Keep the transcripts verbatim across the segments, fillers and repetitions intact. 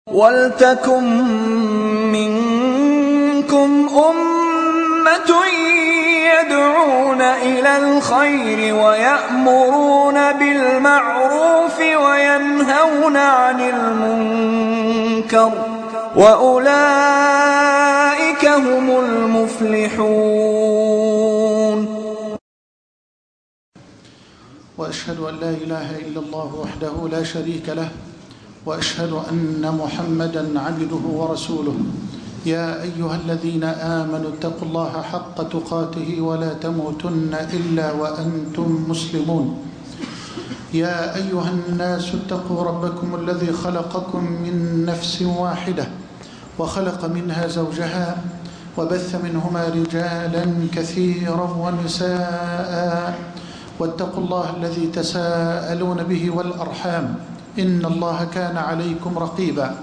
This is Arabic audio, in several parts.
وَلْتَكُن مِّنكُمْ أُمَّةٌ يَدْعُونَ إِلَى الْخَيْرِ وَيَأْمُرُونَ بِالْمَعْرُوفِ وَيَنْهَوْنَ عَنِ الْمُنكَرِ وَأُولَئِكَ هُمُ الْمُفْلِحُونَ. وأشهد أن لا إله إلا الله وحده لا شريك له، وأشهد أن محمدًا عبده ورسوله. يا أيها الذين آمنوا اتقوا الله حق تقاته ولا تموتن إلا وأنتم مسلمون. يا أيها الناس اتقوا ربكم الذي خلقكم من نفس واحدة وخلق منها زوجها وبث منهما رجالا كثيرا ونساء، واتقوا الله الذي تساءلون به والأرحام إن الله كان عليكم رقيبا.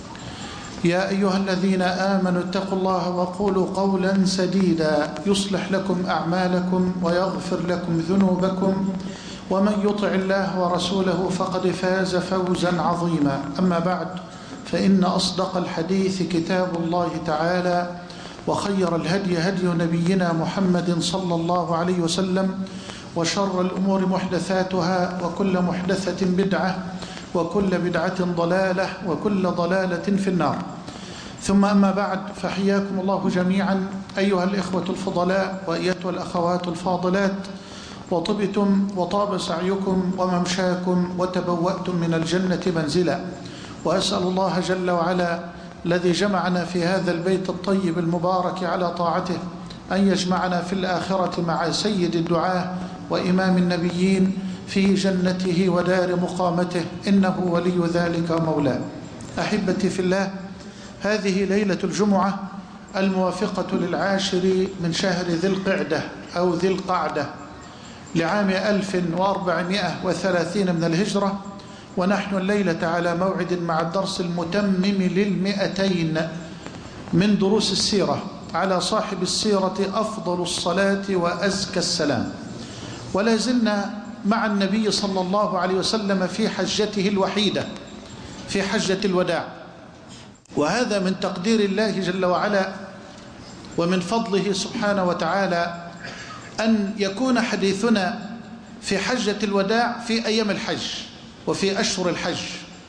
يا أيها الذين آمنوا اتقوا الله وقولوا قولا سديدا يصلح لكم أعمالكم ويغفر لكم ذنوبكم، ومن يطع الله ورسوله فقد فاز فوزا عظيما. أما بعد، فإن أصدق الحديث كتاب الله تعالى، وخير الهدي هدي نبينا محمد صلى الله عليه وسلم، وشر الأمور محدثاتها، وكل محدثة بدعة، وكل بدعة ضلالة، وكل ضلالة في النار. ثم أما بعد، فحياكم الله جميعا أيها الإخوة الفضلاء وأيتها الأخوات الفاضلات، وطبتم وطاب سعيكم وممشاكم وتبوأتم من الجنة منزلا. وأسأل الله جل وعلا الذي جمعنا في هذا البيت الطيب المبارك على طاعته أن يجمعنا في الآخرة مع سيد الدعاة وإمام النبيين في جنته ودار مقامته، إنه ولي ذلك ومولاه. أحبتي في الله، هذه ليلة الجمعة الموافقة للعاشر من شهر ذي القعدة أو ذي القعدة لعام ألف وأربعمائة وثلاثين من الهجرة، ونحن الليلة على موعد مع الدرس المتمم للمئتين من دروس السيرة على صاحب السيرة أفضل الصلاة وأزكى السلام. ولا زلنا مع النبي صلى الله عليه وسلم في حجته الوحيدة، في حجة الوداع، وهذا من تقدير الله جل وعلا ومن فضله سبحانه وتعالى أن يكون حديثنا في حجة الوداع في أيام الحج وفي أشهر الحج،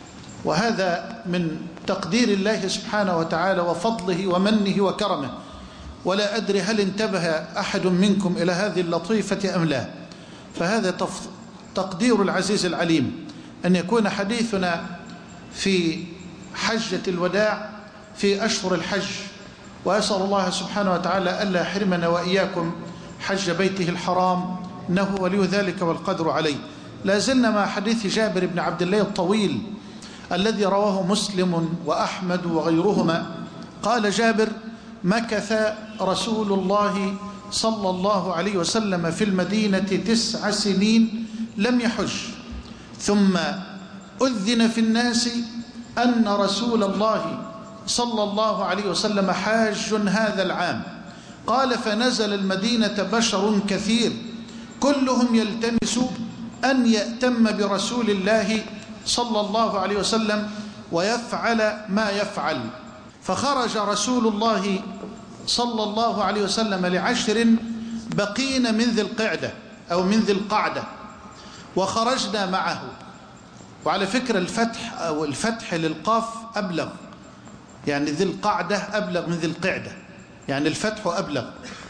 وهذا من تقدير الله سبحانه وتعالى وفضله ومنه وكرمه. ولا أدري هل انتبه أحد منكم إلى هذه اللطيفة أم لا، فهذا تقدير العزيز العليم أن يكون حديثنا في حجة الوداع في أشهر الحج. وأسأل الله سبحانه وتعالى ألا يحرمنا وإياكم حج بيته الحرام، إنه ولي ذلك والقدر عليه. لا زلنا مع حديث جابر بن عبد الله الطويل الذي رواه مسلم وأحمد وغيرهما. قال جابر: مكث رسول الله صلى الله عليه وسلم في المدينة تسع سنين لم يحج، ثم أذن في الناس أن رسول الله صلى الله عليه وسلم حاج هذا العام. قال: فنزل المدينة بشر كثير كلهم يلتمس أن يأتم برسول الله صلى الله عليه وسلم ويفعل ما يفعل. فخرج رسول الله صلى الله عليه وسلم لعشر بقين من ذي القعدة أو من ذي القعدة، وخرجنا معه. وعلى فكرة الفتح أو الفتح للقاف أبلغ، يعني ذي القعدة أبلغ من ذي القعدة، يعني الفتح أبلغ.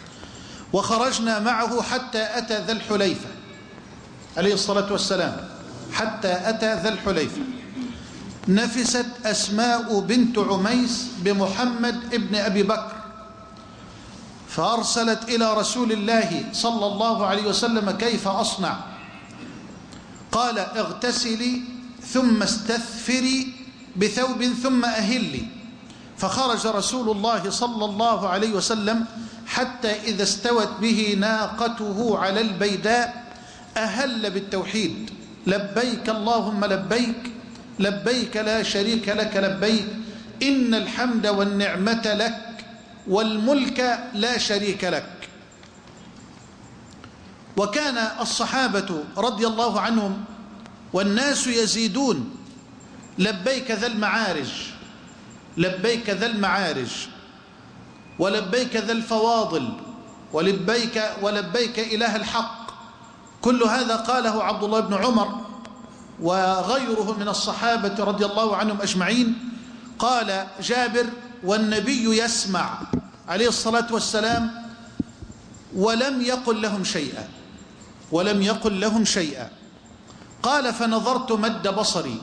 وخرجنا معه حتى أتى ذا الحليفة عليه الصلاة والسلام، حتى أتى ذا الحليفة. نفست أسماء بنت عميس بمحمد ابن أبي بكر، فأرسلت إلى رسول الله صلى الله عليه وسلم: كيف أصنع؟ قال: اغتسلي ثم استثفري بثوب ثم أهلي. فخرج رسول الله صلى الله عليه وسلم حتى إذا استوت به ناقته على البيداء أهل بالتوحيد: لبيك اللهم لبيك، لبيك لا شريك لك لبيك، إن الحمد والنعمة لك والملك لا شريك لك. وكان الصحابة رضي الله عنهم والناس يزيدون لبيك ذا المعارج لبيك ذا المعارج ولبيك ذا الفواضل ولبيك ولبيك إله الحق. كل هذا قاله عبد الله بن عمر وغيره من الصحابة رضي الله عنهم أجمعين. قال جابر: والنبي يسمع عليه الصلاة والسلام ولم يقل لهم شيئا ولم يقل لهم شيئا. قال: فنظرت مد بصري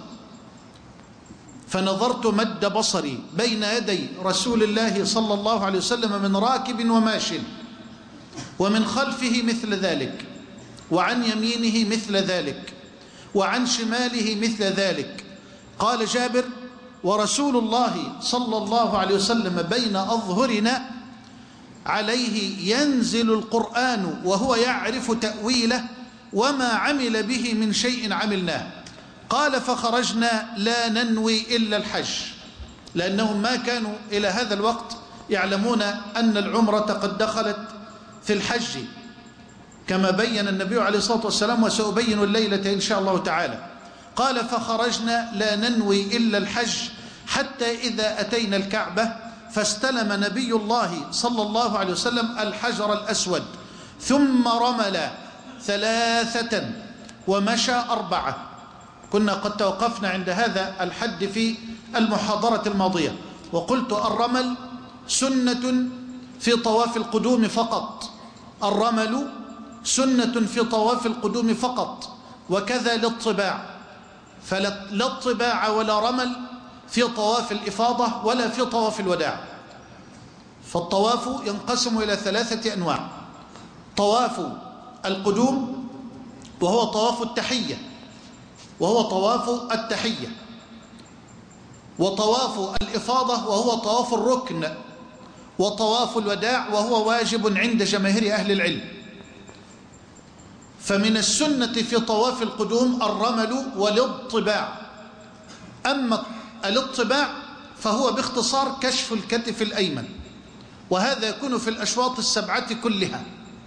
فنظرت مد بصري بين يدي رسول الله صلى الله عليه وسلم من راكب وماش، ومن خلفه مثل ذلك، وعن يمينه مثل ذلك، وعن شماله مثل ذلك. قال جابر: ورسول الله صلى الله عليه وسلم بين أظهرنا عليه ينزل القرآن وهو يعرف تأويله وما عمل به من شيء عملناه. قال: فخرجنا لا ننوي إلا الحج، لأنهم ما كانوا إلى هذا الوقت يعلمون أن العمرة قد دخلت في الحج كما بين النبي عليه الصلاة والسلام، وسأبين الليلة إن شاء الله تعالى. قال: فخرجنا لا ننوي إلا الحج حتى إذا أتينا الكعبة فاستلم نبي الله صلى الله عليه وسلم الحجر الأسود ثم رمل ثلاثة ومشى أربعة. كنا قد توقفنا عند هذا الحد في المحاضرة الماضية، وقلت الرمل سنة في طواف القدوم فقط، الرمل سنة في طواف القدوم فقط، وكذا الاطباع، فلا اطباع ولا رمل في طواف الإفاضة ولا في طواف الوداع. فالطواف ينقسم إلى ثلاثة أنواع: طواف القدوم وهو طواف التحية وهو طواف التحية، وطواف الإفاضة وهو طواف الركن، وطواف الوداع وهو واجب عند جماهير أهل العلم. فمن السنة في طواف القدوم الرمل والاطباع. أما الاطباع فهو باختصار كشف الكتف الأيمن، وهذا يكون في الأشواط السبعة كلها.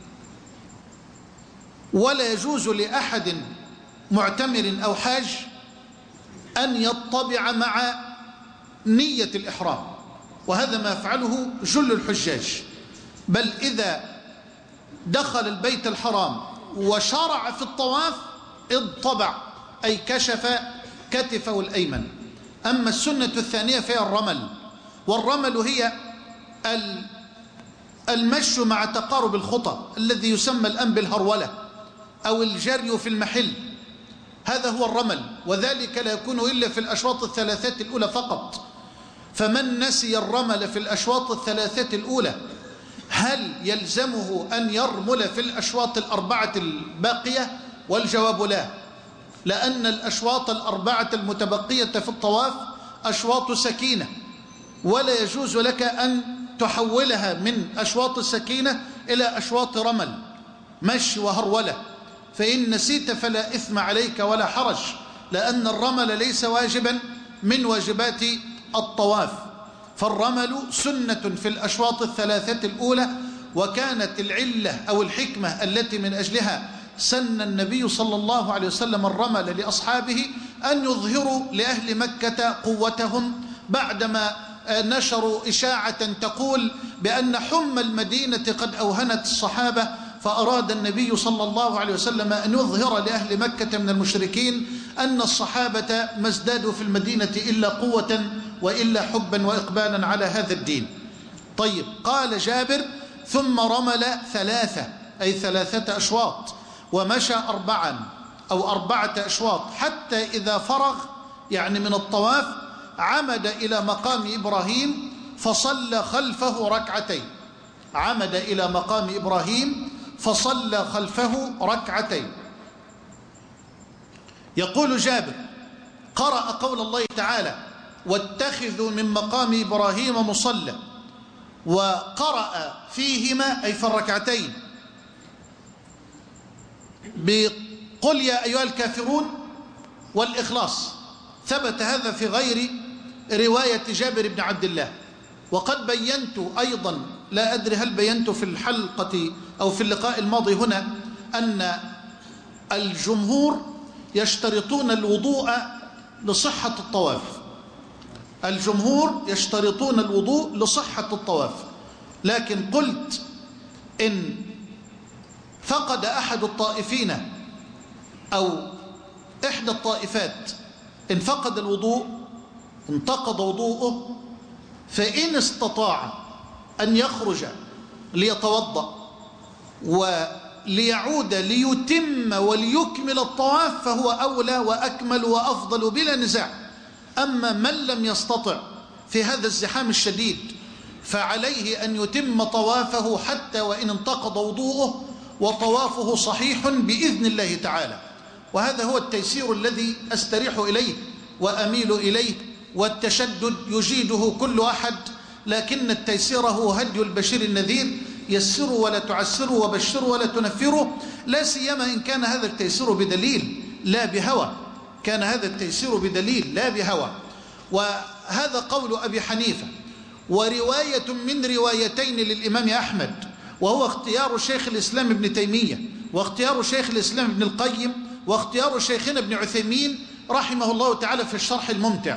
ولا يجوز لأحد معتمر أو حاج أن يطبع مع نية الإحرام، وهذا ما يفعله جل الحجاج. بل إذا دخل البيت الحرام وشرع في الطواف اضطبع، أي كشف كتفه الأيمن. أما السنة الثانية فهي الرمل، والرمل هي المشي مع تقارب الخطى الذي يسمى الآن بالهرولة أو الجري في المحل، هذا هو الرمل، وذلك لا يكون إلا في الأشواط الثلاثات الأولى فقط. فمن نسي الرمل في الأشواط الثلاثات الأولى هل يلزمه أن يرمل في الأشواط الأربعة الباقية؟ والجواب لا، لأن الأشواط الأربعة المتبقية في الطواف أشواط سكينة، ولا يجوز لك أن تحولها من أشواط السكينة إلى أشواط رمل مشي وهرولة. فإن نسيت فلا إثم عليك ولا حرج، لأن الرمل ليس واجبا من واجبات الطواف. فالرمل سنة في الأشواط الثلاثة الأولى، وكانت العلة أو الحكمة التي من أجلها سن النبي صلى الله عليه وسلم الرمل لأصحابه أن يظهروا لأهل مكة قوتهم بعدما نشروا إشاعة تقول بأن حمى المدينة قد أوهنت الصحابة، فأراد النبي صلى الله عليه وسلم أن يظهر لأهل مكة من المشركين أن الصحابة ما ازدادوا في المدينة إلا قوة وإلا حبا وإقبالا على هذا الدين. طيب، قال جابر: ثم رمل ثلاثة، أي ثلاثة أشواط، ومشى أربعا أو أربعة أشواط، حتى إذا فرغ يعني من الطواف عمد إلى مقام إبراهيم فصلى خلفه ركعتين. عمد إلى مقام إبراهيم فصلى خلفه ركعتين. يقول جابر: قرأ قول الله تعالى: واتخذوا من مقام إبراهيم مصلى، وقرأ فيهما أي في الركعتين بقل يا أيها الكافرون والإخلاص. ثبت هذا في غير رواية جابر بن عبد الله. وقد بينت أيضا، لا أدري هل بينت في الحلقة أو في اللقاء الماضي هنا، أن الجمهور يشترطون الوضوء لصحة الطواف، الجمهور يشترطون الوضوء لصحة الطواف، لكن قلت إن فقد أحد الطائفين أو إحدى الطائفات إن فقد الوضوء انتقض وضوءه، فإن استطاع أن يخرج ليتوضأ وليعود ليتم وليكمل الطواف فهو أولى وأكمل وأفضل بلا نزاع. أما من لم يستطع في هذا الزحام الشديد فعليه أن يتم طوافه حتى وإن انتقض وضوءه، وطوافه صحيح بإذن الله تعالى. وهذا هو التيسير الذي أستريح إليه وأميل إليه، والتشدد يجيده كل أحد، لكن التيسير هو هدي البشير النذير، يسروا ولا تعسروا وبشروا ولا تنفروا، لا سيما إن كان هذا التيسير بدليل لا بهوى، كان هذا التيسير بدليل لا بهوى. وهذا قول أبي حنيفة، ورواية من روايتين للإمام أحمد، وهو اختيار شيخ الإسلام ابن تيمية، واختيار شيخ الإسلام ابن القيم، واختيار شيخنا ابن عثيمين رحمه الله تعالى في الشرح الممتع.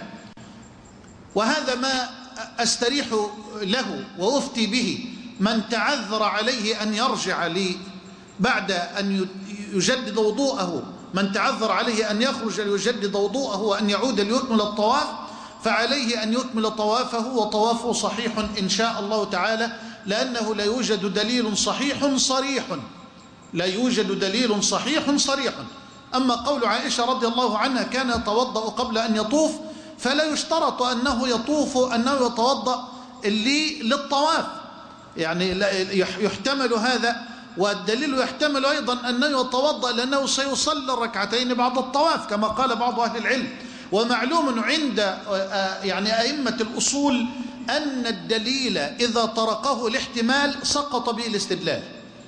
وهذا ما أستريح له وأفتي به من تعذر عليه أن يرجع لي بعد أن يجدد وضوءه، من تعذر عليه أن يخرج ليجدد وضوءه وأن يعود ليكمل الطواف، فعليه أن يكمل طوافه، وطوافه صحيح إن شاء الله تعالى، لأنه لا يوجد دليل صحيح صريح، لا يوجد دليل صحيح صريح. أما قول عائشة رضي الله عنها كان يتوضأ قبل أن يطوف، فلا يشترط أنه يطوف أنه يتوضأ للطواف، يعني يحتمل هذا، والدليل يحتمل أيضا أنه يتوضأ لأنه سيصلي الركعتين بعد الطواف كما قال بعض أهل العلم. ومعلوم عند يعني أئمة الأصول أن الدليل إذا طرقه الاحتمال سقط به الاستدلال،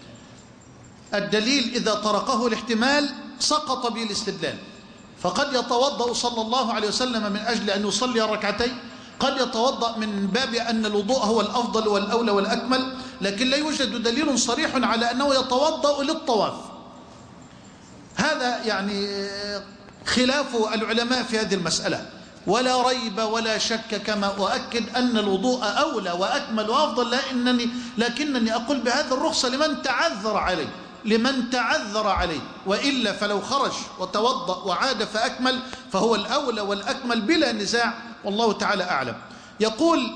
الدليل إذا طرقه الاحتمال سقط به الاستدلال. فقد يتوضأ صلى الله عليه وسلم من أجل أن يصلي ركعتين، قد يتوضأ من باب أن الوضوء هو الأفضل والأولى والأكمل، لكن لا يوجد دليل صريح على أنه يتوضأ للطواف. هذا يعني خلاف العلماء في هذه المسألة، ولا ريب ولا شك كما أؤكد أن الوضوء أولى وأكمل وأفضل، لأنني لكنني أقول بهذه الرخصة لمن تعذر عليه، لمن تعذر عليه، وإلا فلو خرج وتوضأ وعاد فأكمل فهو الأولى والأكمل بلا نزاع، والله تعالى أعلم. يقول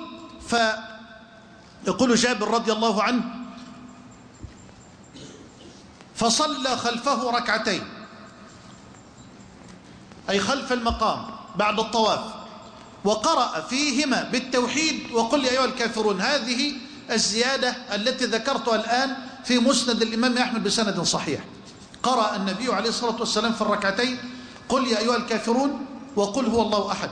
فيقول جابر رضي الله عنه: فصلى خلفه ركعتين، أي خلف المقام بعد الطواف، وقرأ فيهما بالتوحيد وقل يا أيها الكافرون. هذه الزيادة التي ذكرتها الآن في مسند الإمام أحمد بسند صحيح. قرأ النبي عليه الصلاة والسلام في الركعتين قل يا أيها الكافرون وقل هو الله أحد،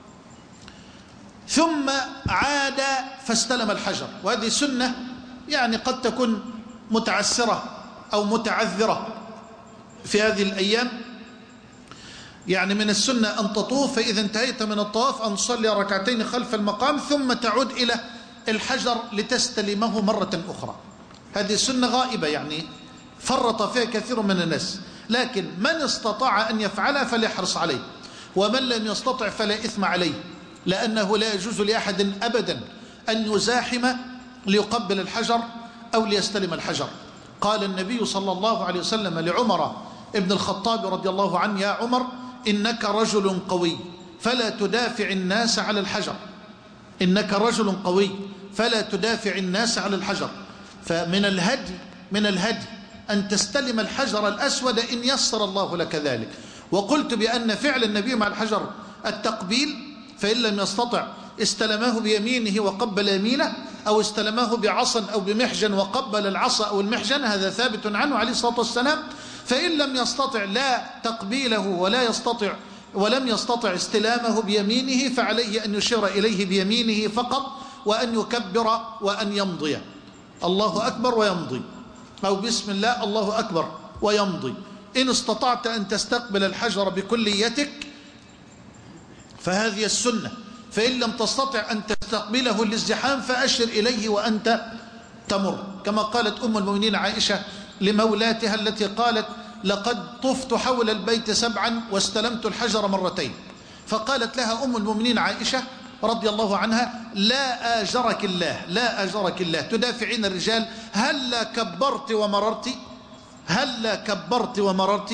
ثم عاد فاستلم الحجر. وهذه سنة يعني قد تكون متعسرة أو متعذرة في هذه الأيام، يعني من السنة أن تطوف فإذا انتهيت من الطواف أن تصلي ركعتين خلف المقام ثم تعود إلى الحجر لتستلمه مرة أخرى. هذه السنة غائبة، يعني فرط فيها كثير من الناس، لكن من استطاع أن يفعلها فليحرص عليه، ومن لم يستطع فلا إثم عليه، لأنه لا يجوز لأحد أبدا أن يزاحم ليقبل الحجر أو ليستلم الحجر. قال النبي صلى الله عليه وسلم لعمر ابن الخطاب رضي الله عنه: يا عمر إنك رجل قوي فلا تدافع الناس على الحجر، إنك رجل قوي فلا تدافع الناس على الحجر. فمن الهدي من الهدي أن تستلم الحجر الأسود إن يسر الله لك ذلك. وقلت بأن فعل النبي مع الحجر التقبيل، فإن لم يستطع استلماه بيمينه وقبل يمينه، أو استلماه بعصا أو بمحجن وقبل العصا أو المحجن، هذا ثابت عنه عليه الصلاة والسلام. فإن لم يستطع لا تقبيله ولا يستطع ولم يستطع استلامه بيمينه، فعليه أن يشير إليه بيمينه فقط، وأن يكبر وأن يمضي الله أكبر ويمضي، أو بسم الله الله أكبر ويمضي. إن استطعت أن تستقبل الحجر بكليتك فهذه السنة، فإن لم تستطع أن تستقبله الازدحام فأشر إليه وأنت تمر، كما قالت أم المؤمنين عائشة لمولاتها التي قالت: لقد طفت حول البيت سبعا واستلمت الحجر مرتين. فقالت لها أم المؤمنين عائشة: رضي الله عنها: لا آجرك الله، لا آجرك الله، تدافعين الرجال، هلا كبرت ومررت، هلا كبرت ومررت.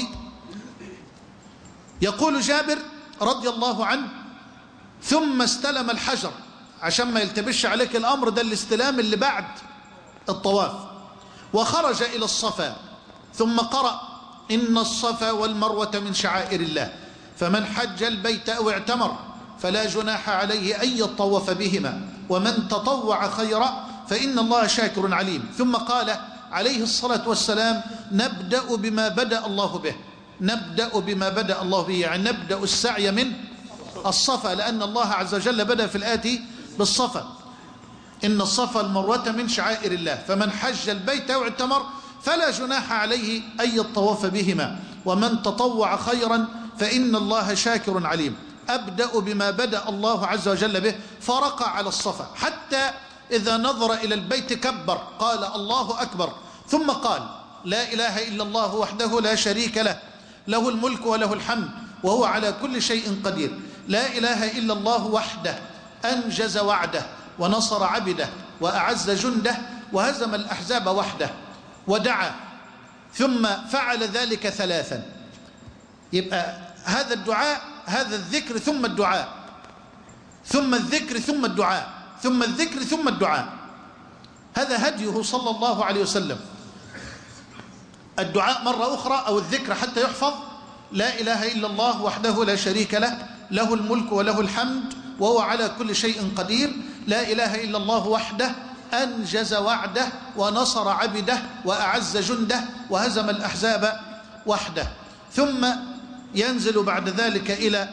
يقول جابر رضي الله عنه: ثم استلم الحجر، عشان ما يلتبش عليك الأمر، ده الاستلام اللي بعد الطواف، وخرج إلى الصفا، ثم قرأ: إن الصفا والمروة من شعائر الله، فمن حج البيت أو اعتمر فلا جناح عليه أن يطوف بهما، ومن تطوع خيرا فإن الله شاكر عليم. ثم قال عليه الصلاة والسلام: نبدأ بما بدأ الله به، نبدأ بما بدأ الله به، يعني نبدأ السعي من الصفا، لأن الله عز وجل بدأ في الآتي بالصفا: إن الصفا والمروة من شعائر الله، فمن حج البيت أو اعتمر فلا جناح عليه أن يطوف بهما، ومن تطوع خيرا فإن الله شاكر عليم. أبدأ بما بدأ الله عز وجل به، فرقع على الصفا حتى إذا نظر إلى البيت كبر، قال: الله أكبر، ثم قال: لا إله إلا الله وحده لا شريك له، له الملك وله الحمد وهو على كل شيء قدير، لا إله إلا الله وحده أنجز وعده ونصر عبده وأعز جنده وهزم الأحزاب وحده. ودعا، ثم فعل ذلك ثلاثا. يبقى هذا الدعاء، هذا الذكر ثم الدعاء، ثم الذكر ثم الدعاء، ثم الذكر ثم الدعاء. هذا هديه صلى الله عليه وسلم. الدعاء مرة أخرى أو الذكر حتى يحفظ: لا إله إلا الله وحده لا شريك له، له الملك وله الحمد وهو على كل شيء قدير، لا إله إلا الله وحده أنجز وعده ونصر عبده وأعز جنده وهزم الأحزاب وحده. ثم ينزل بعد ذلك إلى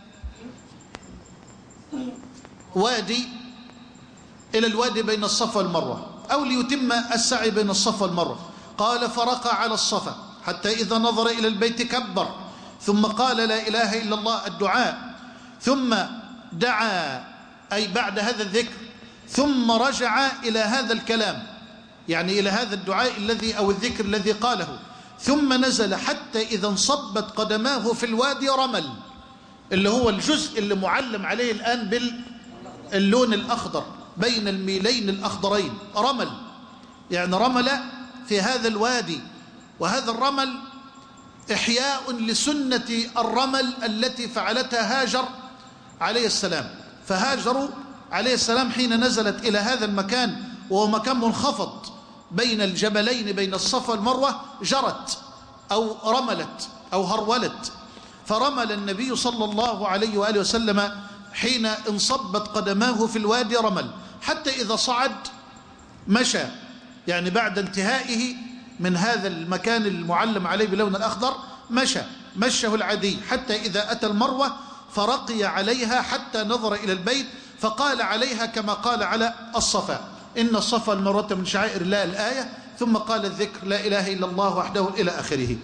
وادي، إلى الوادي بين الصفا والمروة، أو ليتم السعي بين الصفا والمروة. قال: فرقع على الصفا حتى إذا نظر إلى البيت كبر، ثم قال: لا إله إلا الله، الدعاء، ثم دعا، أي بعد هذا الذكر، ثم رجع إلى هذا الكلام، يعني إلى هذا الدعاء الذي أو الذكر الذي قاله، ثم نزل حتى إذا انصبت قدماه في الوادي رمل، اللي هو الجزء اللي معلم عليه الآن باللون الأخضر بين الميلين الأخضرين، رمل، يعني رمل في هذا الوادي. وهذا الرمل إحياء لسنة الرمل التي فعلتها هاجر عليه السلام. فهاجر عليه السلام حين نزلت إلى هذا المكان، وهو مكان منخفض بين الجبلين بين الصفا والمروة، جرت أو رملت أو هرولت، فرمل النبي صلى الله عليه وآله وسلم حين انصبت قدماه في الوادي رمل، حتى إذا صعد مشى، يعني بعد انتهائه من هذا المكان المعلم عليه بلون الأخضر مشى مشه العدي حتى إذا أتى المروة، فرقي عليها حتى نظر إلى البيت، فقال عليها كما قال على الصفا: إن الصفا والمروة من شعائر الله، الآية، ثم قال الذكر: لا إله إلا الله وحده إلى آخره.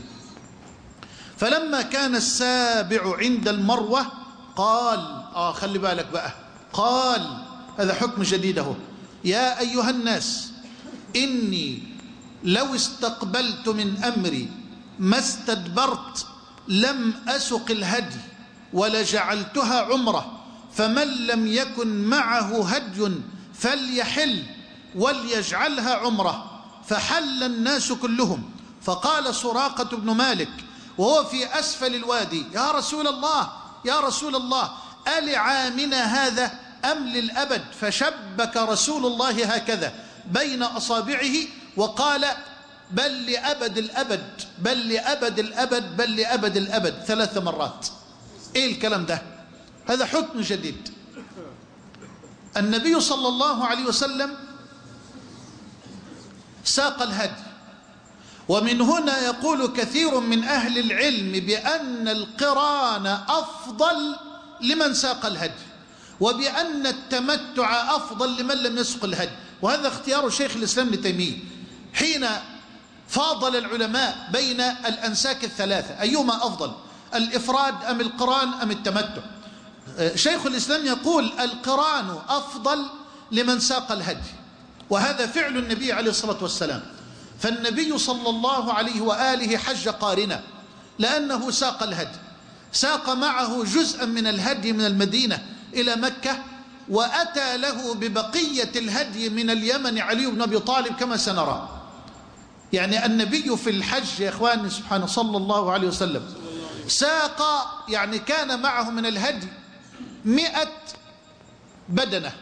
فلما كان السابع عند المروة قال، آه خلي بالك بقى، قال، هذا حكم جديد اهو: يا أيها الناس، إني لو استقبلت من أمري ما استدبرت لم أسق الهدي ولجعلتها عمرة، فمن لم يكن معه هدي فليحل وليجعلها عمرة. فحل الناس كلهم. فقال سراقة بن مالك وهو في أسفل الوادي: يا رسول الله، يا رسول الله، ألعامنا هذا أم للأبد؟ فشبك رسول الله هكذا بين أصابعه وقال: بل لأبد الأبد، بل لأبد الأبد، بل لأبد الأبد، ثلاث مرات. إيه الكلام ده؟ هذا حكم جديد. النبي صلى الله عليه وسلم ساق الهدي، ومن هنا يقول كثير من أهل العلم بأن القران أفضل لمن ساق الهدي، وبأن التمتع أفضل لمن لم يسق الهدي. وهذا اختيار شيخ الإسلام ابن تيمية حين فاضل العلماء بين الأنساك الثلاثة أيهما أفضل، الإفراد أم القران أم التمتع. شيخ الإسلام يقول القران أفضل لمن ساق الهدي، وهذا فعل النبي عليه الصلاة والسلام. فالنبي صلى الله عليه وآله حج قارنا لأنه ساق الهدي، ساق معه جزءا من الهدي من المدينة إلى مكة، وأتى له ببقية الهدي من اليمن علي بن أبي طالب كما سنرى. يعني النبي في الحج يا إخواني سبحانه صلى الله عليه وسلم ساق، يعني كان معه من الهدي مئة بدنة.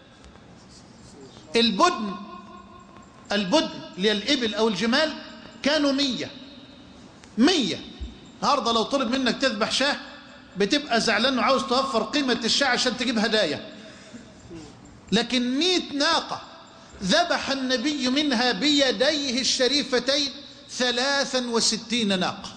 البدن البدن للإبل أو الجمال كانوا مية مية. النهارده لو طلب منك تذبح شاه بتبقى زعلان وعاوز توفر قيمة الشاه عشان تجيب هدايا، لكن مئة ناقة ذبح النبي منها بيديه الشريفتين ثلاثا وستين ناقة.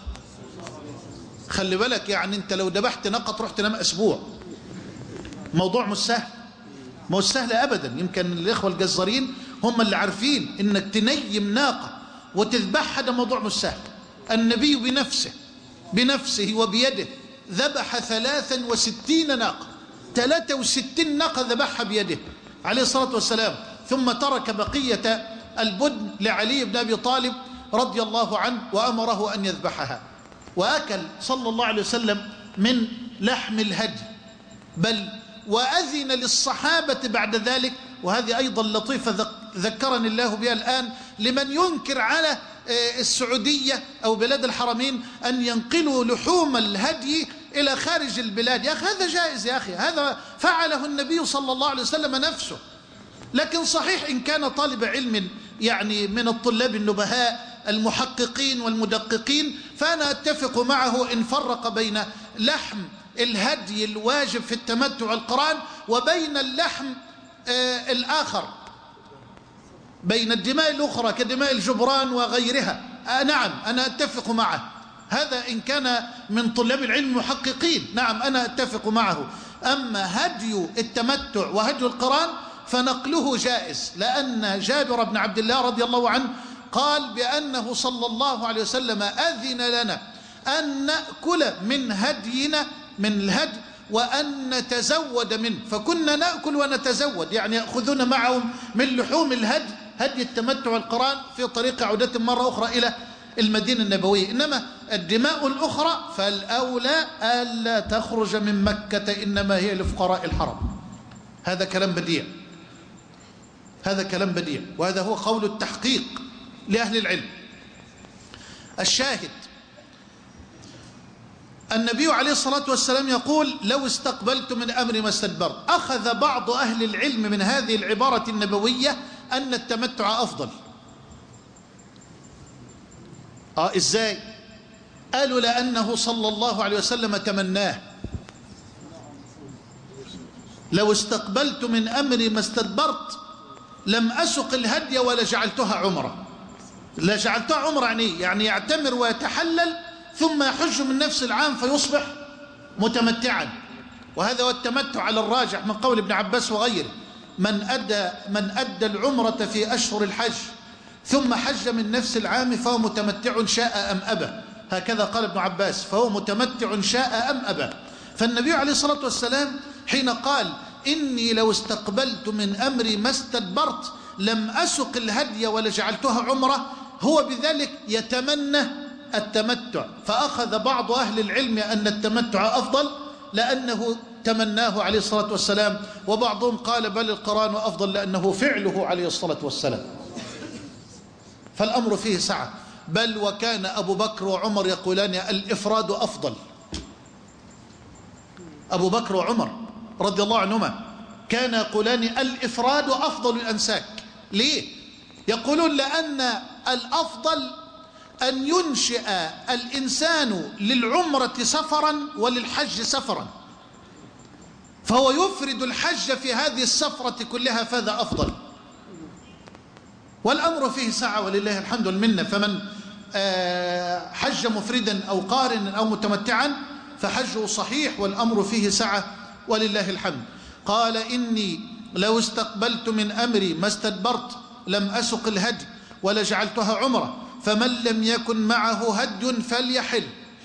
خلي بالك، يعني انت لو ذبحت ناقة تروح تنام اسبوع. موضوع مش سهل، مش سهل ابدا. يمكن الاخوة الجزارين هم اللي عارفين انك تنيم ناقة وتذبحها، ده موضوع مش سهل. النبي بنفسه بنفسه وبيده ذبح ثلاثا وستين ناقة، ثلاثة وستين ناقة ذبحها بيده عليه الصلاة والسلام، ثم ترك بقية البدن لعلي بن أبي طالب رضي الله عنه وأمره أن يذبحها. وأكل صلى الله عليه وسلم من لحم الهدي، بل وأذن للصحابة بعد ذلك. وهذه أيضا لطيفة ذكرني الله بها الآن لمن ينكر على السعودية أو بلاد الحرمين أن ينقلوا لحوم الهدي إلى خارج البلاد. يا أخي هذا جائز، يا أخي هذا فعله النبي صلى الله عليه وسلم نفسه. لكن صحيح إن كان طالب علم يعني من الطلاب النبهاء المحققين والمدققين فأنا أتفق معه إن فرق بين لحم الهدي الواجب في التمتع والقران وبين اللحم آه الآخر، بين الدماء الأخرى كدماء الجبران وغيرها. آه نعم أنا أتفق معه، هذا إن كان من طلاب العلم محققين، نعم أنا أتفق معه. أما هدي التمتع وهدي القران فنقله جائز، لأن جابر بن عبد الله رضي الله عنه قال بأنه صلى الله عليه وسلم أذن لنا أن نأكل من هدينا من الهدي وأن نتزود منه، فكنا نأكل ونتزود، يعني يأخذون معهم من لحوم الهدي هدي التمتع والقران في طريق عودة مرة أخرى إلى المدينة النبوية. إنما الدماء الأخرى فالأولى ألا تخرج من مكة، إنما هي لفقراء الحرم. هذا كلام بديع، هذا كلام بديع، وهذا هو قول التحقيق لأهل العلم. الشاهد النبي عليه الصلاة والسلام يقول لو استقبلت من أمري ما استدبرت. أخذ بعض أهل العلم من هذه العبارة النبوية أن التمتع أفضل. آه إزاي؟ قالوا لأنه صلى الله عليه وسلم تمناه، لو استقبلت من أمري ما استدبرت لم أسق الهدي ولا جعلتها عمرة. لا جعلتها عمرة يعني يعني يعتمر ويتحلل ثم يحج من نفس العام فيصبح متمتعا. وهذا هو التمتع على الراجح من قول ابن عباس وغيره. من أدى من أدى العمرة في أشهر الحج ثم حج من نفس العام فهو متمتع شاء أم أبى، هكذا قال ابن عباس، فهو متمتع شاء أم أبى. فالنبي عليه الصلاة والسلام حين قال إني لو استقبلت من أمري ما استدبرت لم أسق الهدي ولا جعلتها عمرة، هو بذلك يتمنى التمتع. فأخذ بعض أهل العلم أن التمتع أفضل لأنه تمناه عليه الصلاة والسلام، وبعضهم قال بل القران أفضل لأنه فعله عليه الصلاة والسلام. فالأمر فيه سعة. بل وكان أبو بكر وعمر يقولان الإفراد أفضل. أبو بكر وعمر رضي الله عنهما كان يقولان الإفراد أفضل الأنساك. ليه؟ يقولون لأن الأفضل أن ينشئ الإنسان للعمرة سفرا وللحج سفرا، فهو يفرد الحج في هذه السفرة كلها، فهذا أفضل. والأمر فيه سعة ولله الحمد والمنة. فمن حج مفردا أو قارنا أو متمتعا فحجه صحيح والأمر فيه سعة ولله الحمد. قال إني لو استقبلت من أمري ما استدبرت لم أسق الهدي ولا جعلتها عمرة، فمن لم يكن معه هدي فليحل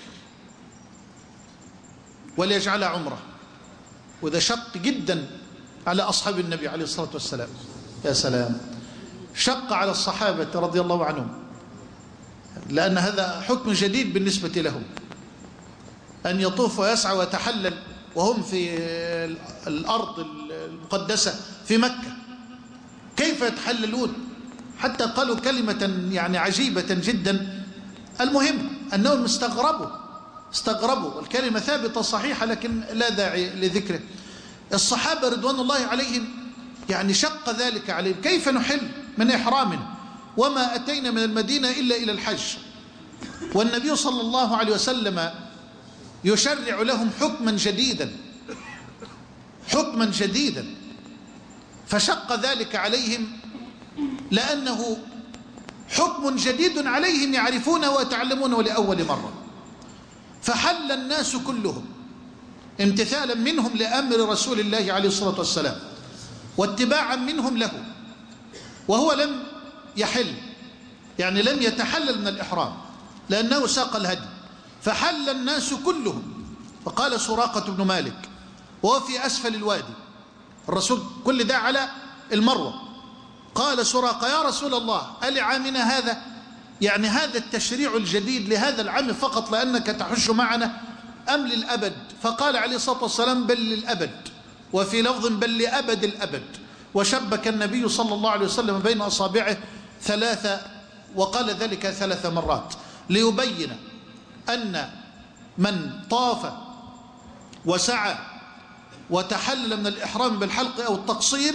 وليجعلها عمرة. وذا شق جدا على أصحاب النبي عليه الصلاة والسلام. يا سلام، شق على الصحابة رضي الله عنهم، لأن هذا حكم جديد بالنسبة لهم، أن يطوف ويسعى ويتحلل وهم في الأرض المقدسة في مكة، كيف يتحللون؟ حتى قالوا كلمة يعني عجيبة جدا. المهم أنهم استغربوا استغربوا والكلمة ثابتة صحيحة لكن لا داعي لذكره. الصحابة رضوان الله عليهم يعني شق ذلك عليهم، كيف نحل من إحرامنا وما أتينا من المدينة إلا إلى الحج، والنبي صلى الله عليه وسلم يشرع لهم حكما جديدا حكما جديدا فشق ذلك عليهم لأنه حكم جديد عليهم يعرفونه ويتعلمونه لأول مرة. فحل الناس كلهم امتثالا منهم لأمر رسول الله عليه الصلاة والسلام واتباعا منهم له، وهو لم يحل، يعني لم يتحلل من الإحرام لأنه ساق الهدي. فحل الناس كلهم. وقال سراقة بن مالك وهو في أسفل الوادي، الرسول كل ده على المروة، قال سراقة يا رسول الله ألعامنا هذا؟ يعني هذا التشريع الجديد لهذا العام فقط لأنك تحج معنا أم للأبد؟ فقال عليه الصلاة والسلام بل للأبد، وفي لفظ بل لأبد الأبد. وشبك النبي صلى الله عليه وسلم بين أصابعه ثلاثة، وقال ذلك ثلاث مرات ليبين أن من طاف وسعى وتحلل من الإحرام بالحلق أو التقصير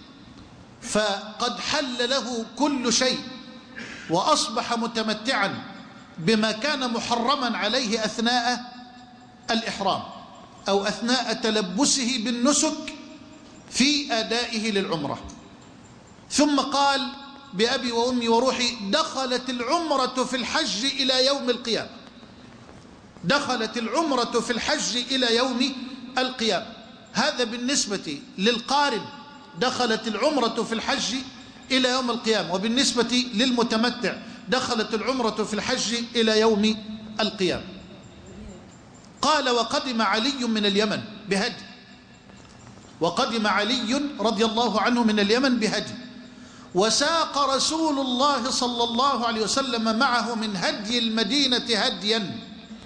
فقد حل له كل شيء وأصبح متمتعا بما كان محرما عليه أثناء الإحرام أو أثناء تلبسه بالنسك في أدائه للعمرة. ثم قال بأبي وأمي وروحي دخلت العمرة في الحج إلى يوم القيامة، دخلت العمرة في الحج إلى يوم القيامة. هذا بالنسبة للقارن دخلت العمرة في الحج إلى يوم القيامة، وبالنسبة للمتمتع دخلت العمرة في الحج إلى يوم القيامة. قال وقدم علي من اليمن بهدي، وقدم علي رضي الله عنه من اليمن بهدي، وساق رسول الله صلى الله عليه وسلم معه من هدي المدينة هديا،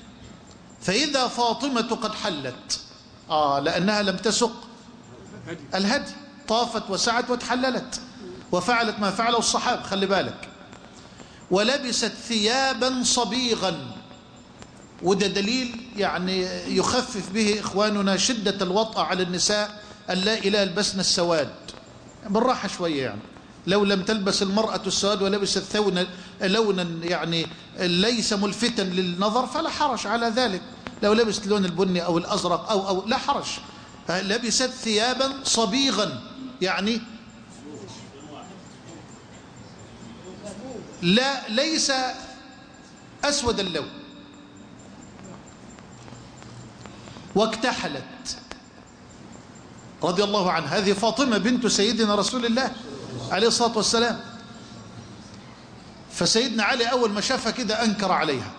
فإذا فاطمة قد حلت آه لأنها لم تسق الهدي، طافت وسعت وتحللت وفعلت ما فعله الصحابة، خلي بالك، ولبست ثيابا صبيغا. وده دليل يعني يخفف به إخواننا شدة الوطأ على النساء اللائي لا يلبسن السواد، بالراحة شوية. يعني لو لم تلبس المرأة السواد ولبست ثونا لونا يعني ليس ملفتا للنظر فلا حرج على ذلك، لو لبست اللون البني أو الأزرق أو, أو لا حرج. لبست ثيابا صبيغا يعني لا ليس أسود اللون، واكتحلت رضي الله عنها. هذه فاطمة بنت سيدنا رسول الله عليه الصلاة والسلام. فسيدنا علي أول ما شافها كده أنكر عليها،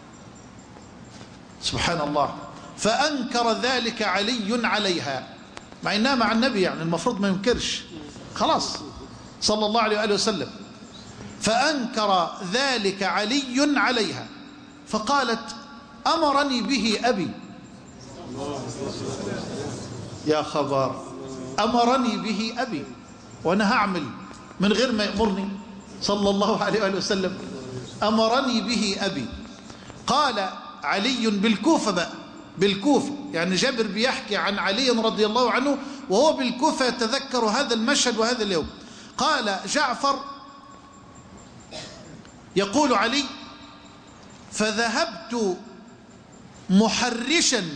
سبحان الله، فأنكر ذلك علي عليها، مع إنها مع النبي يعني المفروض ما ينكرش، خلاص صلى الله عليه وآله وسلم. فأنكر ذلك علي عليها، فقالت أمرني به أبي. يا خبر، أمرني به أبي، وأنا هعمل من غير ما يأمرني صلى الله عليه وآله وسلم؟ أمرني به أبي. قال علي بالكوفة بقى، بالكوفة، يعني جابر بيحكي عن علي رضي الله عنه وهو بالكوفة يتذكر هذا المشهد وهذا اليوم. قال جعفر يقول علي فذهبت محرشا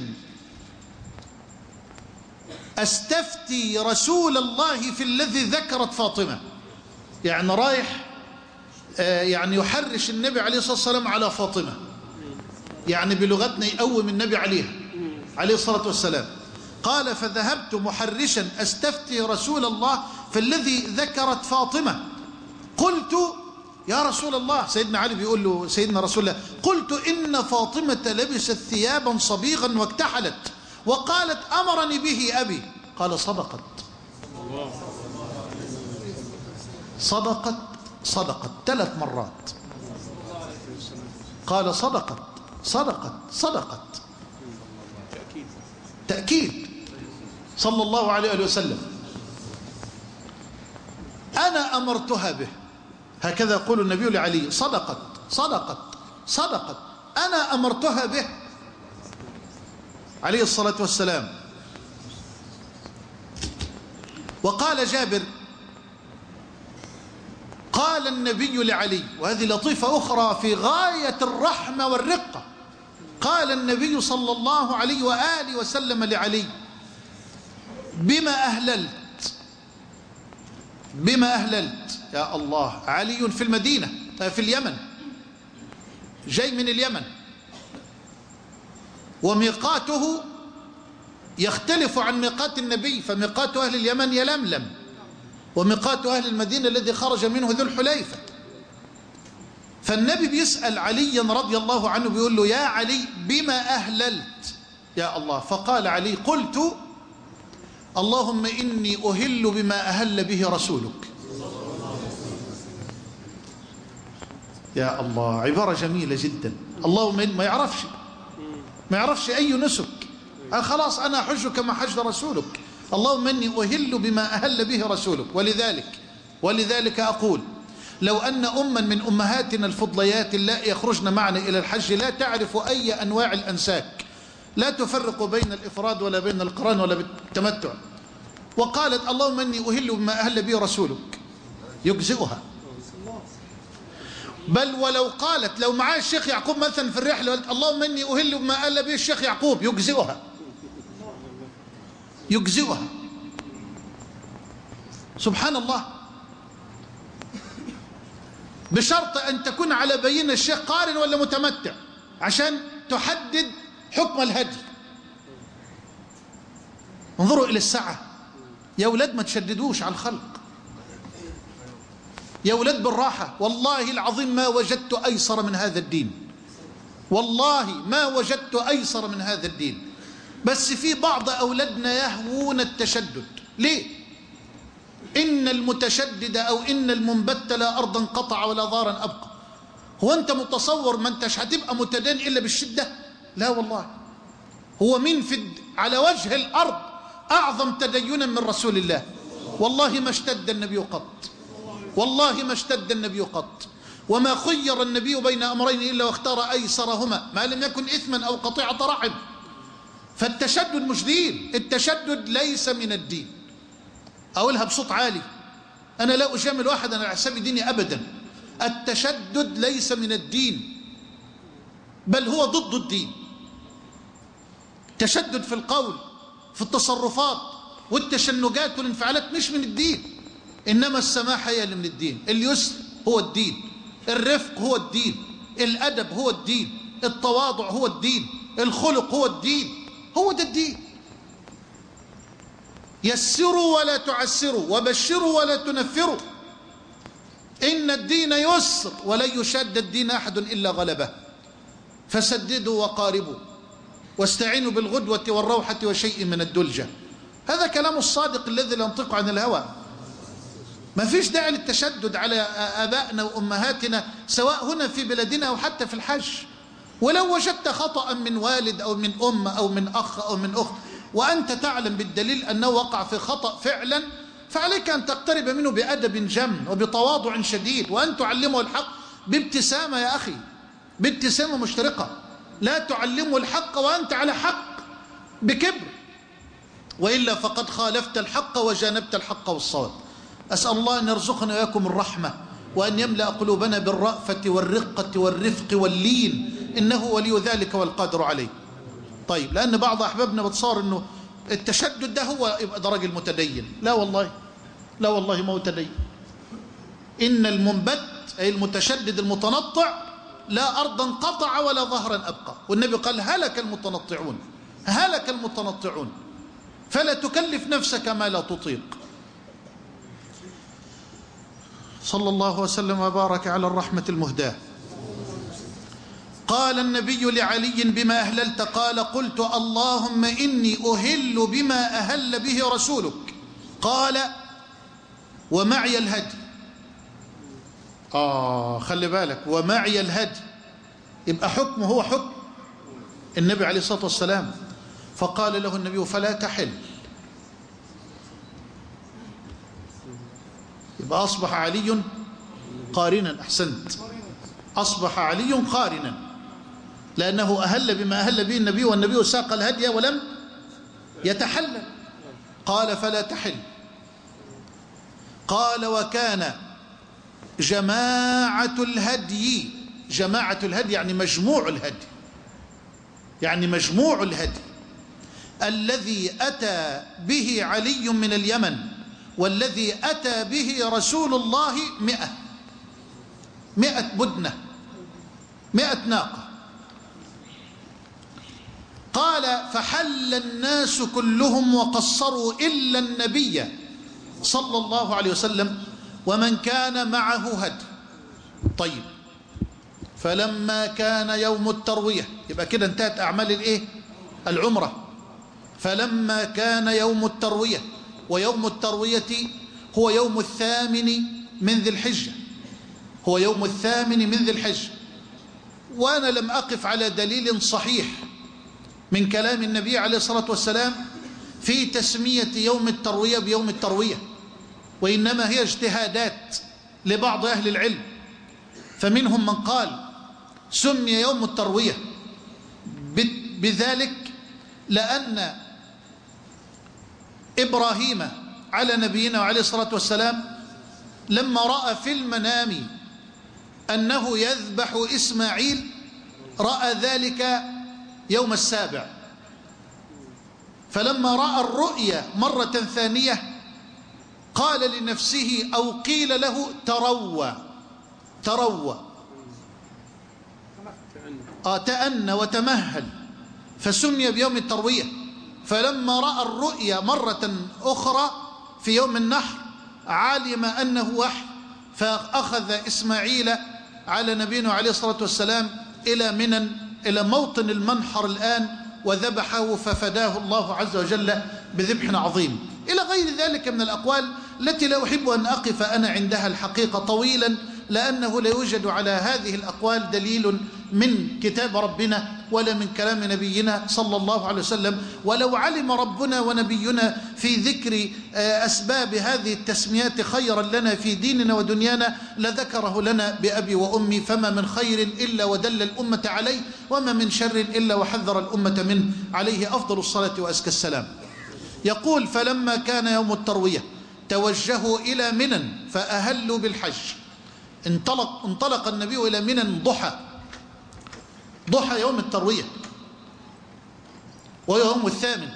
أستفتي رسول الله في الذي ذكرت فاطمة، يعني رايح يعني يحرش النبي عليه الصلاة والسلام على فاطمة، يعني بلغتنا يقوم النبي عليها عليه الصلاة والسلام. قال فذهبت محرشا أستفتي رسول الله في الذي ذكرت فاطمة، قلت يا رسول الله، سيدنا علي بيقول له سيدنا رسول الله، قلت إن فاطمة لبست ثيابا صبيغا واكتحلت وقالت أمرني به أبي. قال صدقت صدقت صدقت ثلاث مرات. قال صدقت صدقت صدقت تأكيد صلى الله عليه وسلم. أنا أمرتها به. هكذا يقول النبي لعلي: صدقت صدقت صدقت، أنا أمرتها به عليه الصلاة والسلام. وقال جابر: قال النبي لعلي، وهذه لطيفة أخرى في غاية الرحمة والرقة، قال النبي صلى الله عليه وآله وسلم لعلي: بما أهللت بما أهللت يا الله. علي في المدينة، في اليمن، جاي من اليمن، وميقاته يختلف عن ميقات النبي، فميقات أهل اليمن يلملم، وميقات أهل المدينة الذي خرج منه ذو الحليفة. فالنبي بيسأل عليا رضي الله عنه، بيقول له: يا علي بما أهللت يا الله؟ فقال علي: قلت اللهم إني أهل بما أهل به رسولك. يا الله، عبارة جميلة جدا. اللهم إن ما يعرفش ما يعرفش أي نسك، أه خلاص أنا أحج كما حج رسولك. اللهم إني أهل بما أهل به رسولك. ولذلك ولذلك أقول: لو أن أما من أمهاتنا الفضليات اللائي يخرجن معنا إلى الحج لا تعرف أي أنواع الأنساك، لا تفرق بين الإفراد ولا بين القران ولا بالتمتع، وقالت اللهم إني أهل بما أهل به رسولك، يجزئها. بل ولو قالت لو معاه الشيخ يعقوب مثلا في الرحلة قالت اللهم إني أهل بما أهل به الشيخ يعقوب، يجزئها يجزئها سبحان الله، بشرط أن تكون على بينة الشيخ قارن ولا متمتع عشان تحدد حكم الهدي. انظروا إلى الساعة يا أولاد، ما تشددوش على الخلق يا أولاد، بالراحة. والله العظيم ما وجدت أيسر من هذا الدين، والله ما وجدت أيسر من هذا الدين. بس في بعض أولادنا يهوون التشدد. ليه؟ إن المتشدد أو إن المنبت لا أرضا قطع ولا ضارا أبقى. هو أنت متصور ما أنتش هتبقى متدين إلا بالشدة؟ لا والله. هو مين في على وجه الأرض أعظم تدينا من رسول الله؟ والله ما اشتد النبي قط، والله ما اشتد النبي قط، وما خير النبي بين أمرين إلا واختار أيسرهما ما لم يكن إثما أو قطيعة رحم. فالتشدد مش دين، التشدد ليس من الدين. أقولها بصوت عالي، أنا لا أجامل واحد على حساب ديني أبدا. التشدد ليس من الدين، بل هو ضد الدين. تشدد في القول، في التصرفات والتشنجات والانفعالات مش من الدين، إنما السماحة هي اللي من الدين. اليسر هو الدين، الرفق هو الدين، الأدب هو الدين، التواضع هو الدين، الخلق هو الدين، هو ده الدين. يسروا ولا تعسروا، وبشروا ولا تنفروا، إن الدين يسر ولن يشاد الدين أحد إلا غلبه، فسددوا وقاربوا واستعينوا بالغدوة والروحة وشيء من الدلجة. هذا كلام الصادق الذي لا ينطق عن الهوى. ما فيش داعي للتشدد على آبائنا وأمهاتنا سواء هنا في بلادنا أو حتى في الحج. ولو وجدت خطأ من والد أو من أم أو من أخ أو من أخت وأنت تعلم بالدليل أنه وقع في خطأ فعلا، فعليك أن تقترب منه بأدب جم وبتواضع شديد، وأن تعلمه الحق بابتسامة يا أخي، بابتسامة مشرقة. لا تعلمه الحق وأنت على حق بكبر، وإلا فقد خالفت الحق وجانبت الحق والصواب. أسأل الله أن يرزقنا وإياكم الرحمة، وأن يملأ قلوبنا بالرأفة والرقة والرفق واللين، إنه ولي ذلك والقادر عليه. طيب، لأن بعض أحبابنا بتصار أنه التشدد ده هو يبقى ده راجل متدين. لا والله، لا والله ما هو متدين. إن المنبت أي المتشدد المتنطع لا أرضا قطع ولا ظهرا أبقى. والنبي قال هلك المتنطعون، هلك المتنطعون، فلا تكلف نفسك ما لا تطيق. صلى الله وسلم وبارك على الرحمة المهداة. قال النبي لعلي بما أهللت؟ قال قلت اللهم إني أهل بما أهل به رسولك. قال ومعي الهدي. آه خلي بالك، ومعي الهدي يبقى حكمه هو حكم النبي عليه الصلاة والسلام. فقال له النبي فلا تحل. يبقى أصبح علي قارنا. أحسنت، أصبح علي قارنا، لأنه أهل بما أهل به النبي، والنبي ساق الهدي ولم يتحلل. قال فلا تحل. قال وكان جماعة الهدي، جماعة الهدي يعني مجموع الهدي، يعني مجموع الهدي الذي أتى به علي من اليمن والذي أتى به رسول الله مئة مئة بدنة، مئة ناقة. قال فحل الناس كلهم وقصروا إلا النبي صلى الله عليه وسلم ومن كان معه هدي. طيب، فلما كان يوم التروية، يبقى كده انتهت أعمال الإيه؟ العمرة. فلما كان يوم التروية، ويوم التروية هو يوم الثامن من ذي الحجة، هو يوم الثامن من ذي الحجة. وأنا لم أقف على دليل صحيح من كلام النبي عليه الصلاة والسلام في تسمية يوم التروية بيوم التروية، وإنما هي اجتهادات لبعض أهل العلم. فمنهم من قال سمي يوم التروية بذلك لأن إبراهيم على نبينا وعليه الصلاة والسلام لما رأى في المنام أنه يذبح إسماعيل رأى ذلك يوم السابع، فلما رأى الرؤيا مرة ثانية قال لنفسه أو قيل له تروى تروى آه تأنى وتمهل، فسمي بيوم التروية. فلما رأى الرؤيا مرة أخرى في يوم النحر علم أنه وحي، فأخذ إسماعيل على نبينا عليه الصلاة والسلام إلى منى، إلى موطن المنحر الآن، وذبحه ففداه الله عز وجل بذبح عظيم، إلى غير ذلك من الأقوال التي لا أحب أن أقف أنا عندها الحقيقة طويلا، لأنه لا يوجد على هذه الأقوال دليل من كتاب ربنا ولا من كلام نبينا صلى الله عليه وسلم. ولو علم ربنا ونبينا في ذكر أسباب هذه التسميات خيرا لنا في ديننا ودنيانا لذكره لنا بأبي وأمي، فما من خير إلا ودل الأمة عليه، وما من شر إلا وحذر الأمة منه، عليه أفضل الصلاة وأزكى السلام. يقول فلما كان يوم التروية توجهوا إلى منى فأهلوا بالحج. انطلق, انطلق النبي إلى منى ضحى ضحى يوم التروية ويوم الثامن،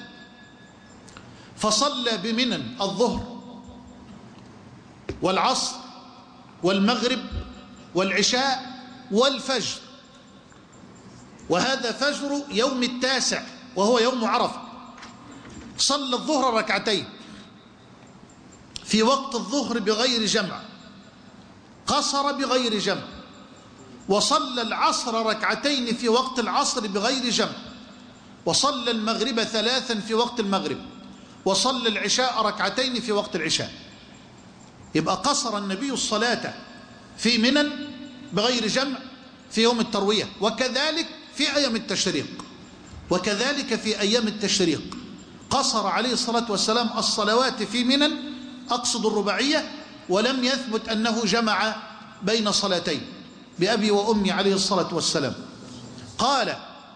فصلى بمنى الظهر والعصر والمغرب والعشاء والفجر، وهذا فجر يوم التاسع وهو يوم عرفة. صلى الظهر ركعتين في وقت الظهر بغير جمع، قصر بغير جمع، وصلى العصر ركعتين في وقت العصر بغير جمع، وصلى المغرب ثلاثا في وقت المغرب، وصلى العشاء ركعتين في وقت العشاء. يبقى قصر النبي الصلاة في منى بغير جمع في يوم التروية، وكذلك في أيام التشريق، وكذلك في أيام التشريق قصر عليه الصلاة والسلام الصلوات في منى، أقصد الرباعية، ولم يثبت أنه جمع بين صلاتين بأبي وأمي عليه الصلاة والسلام. قال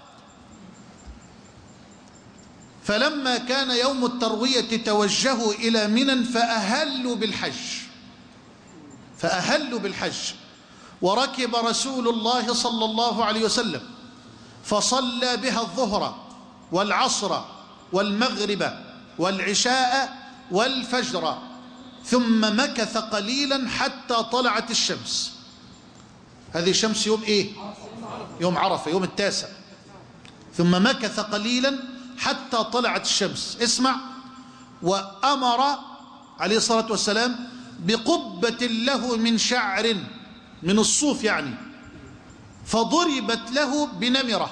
فلما كان يوم التروية توجهوا إلى منى فأهلوا بالحج فأهلوا بالحج وركب رسول الله صلى الله عليه وسلم فصلى بها الظهر والعصر والمغرب والعشاء والفجر، ثم مكث قليلا حتى طلعت الشمس. هذه الشمس يوم ايه؟ يوم عرفة، يوم التاسع. ثم مكث قليلا حتى طلعت الشمس. اسمع. وأمر عليه الصلاة والسلام بقبة له من شعر، من الصوف يعني، فضربت له بنمرة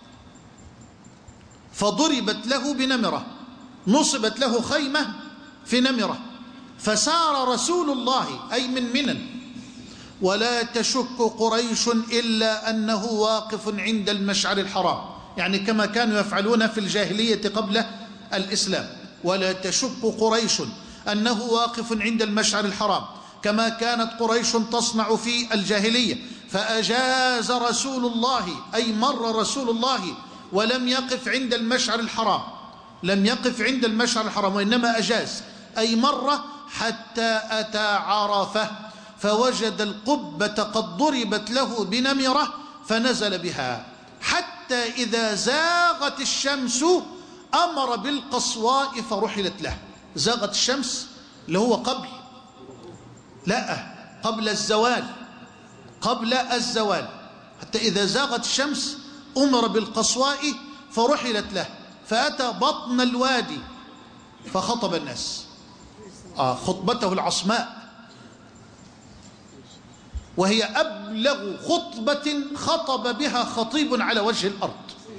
فضربت له بنمرة نصبت له خيمة في نمرة، فسار رسول الله أي من منى، ولا تشك قريش إلا أنه واقف عند المشعر الحرام، يعني كما كانوا يفعلون في الجاهلية قبل الإسلام. ولا تشك قريش أنه واقف عند المشعر الحرام، كما كانت قريش تصنع في الجاهلية. فأجاز رسول الله، أي مر رسول الله ولم يقف عند المشعر الحرام، لم يقف عند المشعر الحرام وإنما أجاز، أي مر حتى أتى عرفة فوجد القبة قد ضربت له بنمرة فنزل بها، حتى إذا زاغت الشمس أمر بالقصواء فرحلت له. زاغت الشمس اللي هو قبل، لا قبل الزوال، قبل الزوال، حتى إذا زاغت الشمس أمر بالقصواء فرحلت له، فأتى بطن الوادي فخطب الناس. آه خطبته العصماء، وهي أبلغ خطبة خطب بها خطيب على وجه الأرض.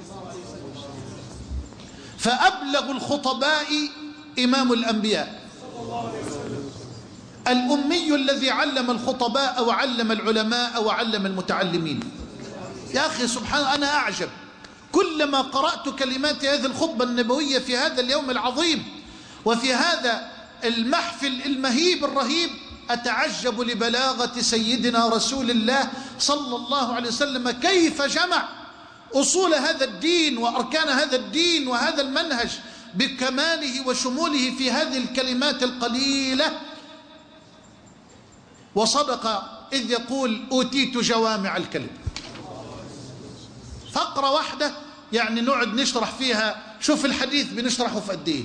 فأبلغ الخطباء إمام الأنبياء الأمي الذي علم الخطباء وعلم العلماء وعلم المتعلمين. يا أخي سبحان، أنا أعجب كلما قرأت كلمات هذه الخطبة النبوية في هذا اليوم العظيم وفي هذا المحفل المهيب الرهيب، أتعجب لبلاغة سيدنا رسول الله صلى الله عليه وسلم، كيف جمع أصول هذا الدين وأركان هذا الدين وهذا المنهج بكماله وشموله في هذه الكلمات القليلة. وصدق إذ يقول أوتيت جوامع الكلم. فقرة واحدة يعني نقعد نشرح فيها، شوف الحديث بنشرحه في قد إيه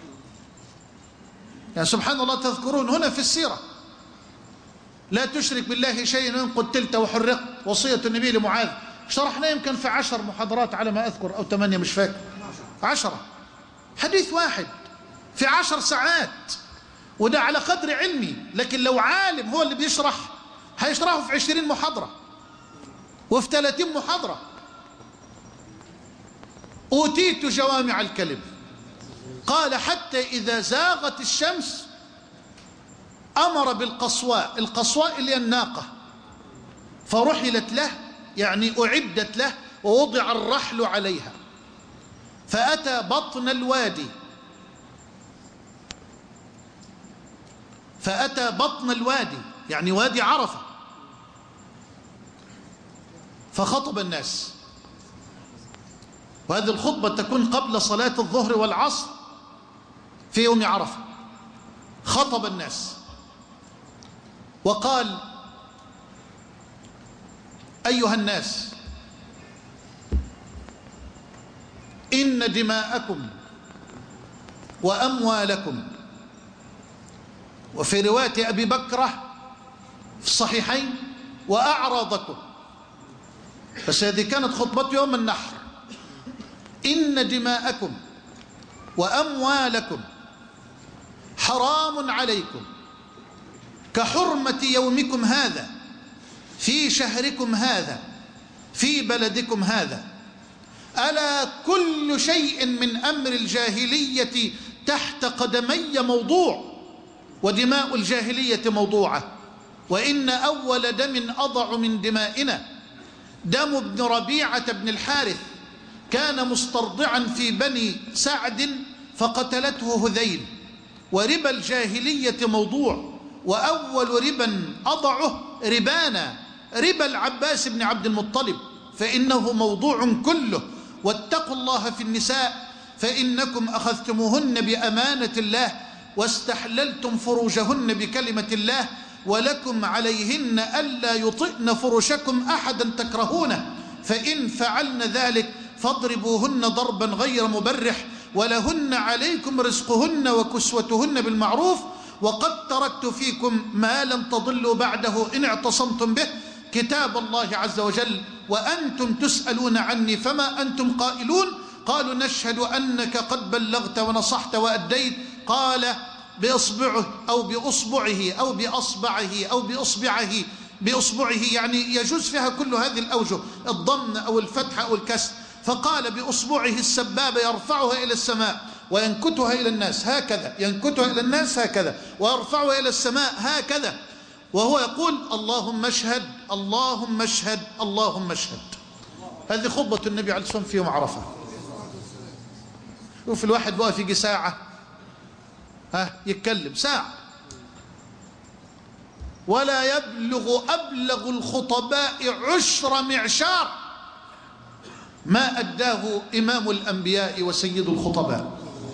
يعني سبحان الله. تذكرون هنا في السيرة لا تشرك بالله شيئا وإن قتلت وحرقت، وصية النبي لمعاذ، شرحنا يمكن في عشر محاضرات على ما أذكر أو ثمانية مش فاكر، عشرة، حديث واحد في عشر ساعات، وده على قدر علمي. لكن لو عالم هو اللي بيشرح هيشرحه في عشرين محاضرة وفي ثلاثين محاضرة. أوتيت جوامع الكلم. قال حتى إذا زاغت الشمس أمر بالقصواء، القصواء اللي هي الناقة، فرحلت له يعني أعدت له ووضع الرحل عليها، فأتى بطن الوادي، فأتى بطن الوادي يعني وادي عرفة، فخطب الناس. وهذه الخطبة تكون قبل صلاة الظهر والعصر في يوم عرفة. خطب الناس وقال: أيها الناس، إن دماءكم وأموالكم، وفي رواية أبي بكرة في الصحيحين وأعراضكم، بس هذه كانت خطبة يوم النحر، إن دماءكم وأموالكم حرام عليكم كحرمة يومكم هذا في شهركم هذا في بلدكم هذا. ألا كل شيء من أمر الجاهلية تحت قدمي موضوع، ودماء الجاهلية موضوعة، وإن أول دم أضع من دمائنا دم ابن ربيعة بن الحارث، كان مسترضعا في بني سعد فقتلته هذيل، وربا الجاهلية موضوع، وأول ربا أضعه ربانا ربا العباس بن عبد المطلب، فإنه موضوع كله. واتقوا الله في النساء فإنكم أخذتموهن بأمانة الله واستحللتم فروجهن بكلمة الله، ولكم عليهن ألا يطئن فرشكم أحدا تكرهونه، فإن فعلن ذلك فاضربوهن ضربا غير مبرح، ولهن عليكم رزقهن وكسوتهن بالمعروف، وقد تركت فيكم ما لم تضلوا بعده إن اعتصمتم به، كتاب الله عز وجل، وأنتم تسألون عني فما أنتم قائلون. قالوا: نشهد أنك قد بلغت ونصحت وأديت. قال: بإصبعه أو بأصبعه أو بأصبعه أو بأصبعه بأصبعه يعني يجوز فيها كل هذه الأوجه، الضم أو الفتح أو الكسر. فقال: بأصبعه السبابة يرفعها إلى السماء وينكتها إلى الناس هكذا، ينكتها إلى الناس هكذا، ويرفعها إلى السماء هكذا، وهو يقول: اللهم اشهد اللهم اشهد اللهم اشهد. هذه خطبة النبي عليه الصلاة والسلام في يوم عرفة. شوف الواحد واقف يجي ساعة ها يتكلم ساعة، ولا يبلغ أبلغ الخطباء عشر معشار ما أداه إمام الأنبياء وسيد الخطباء.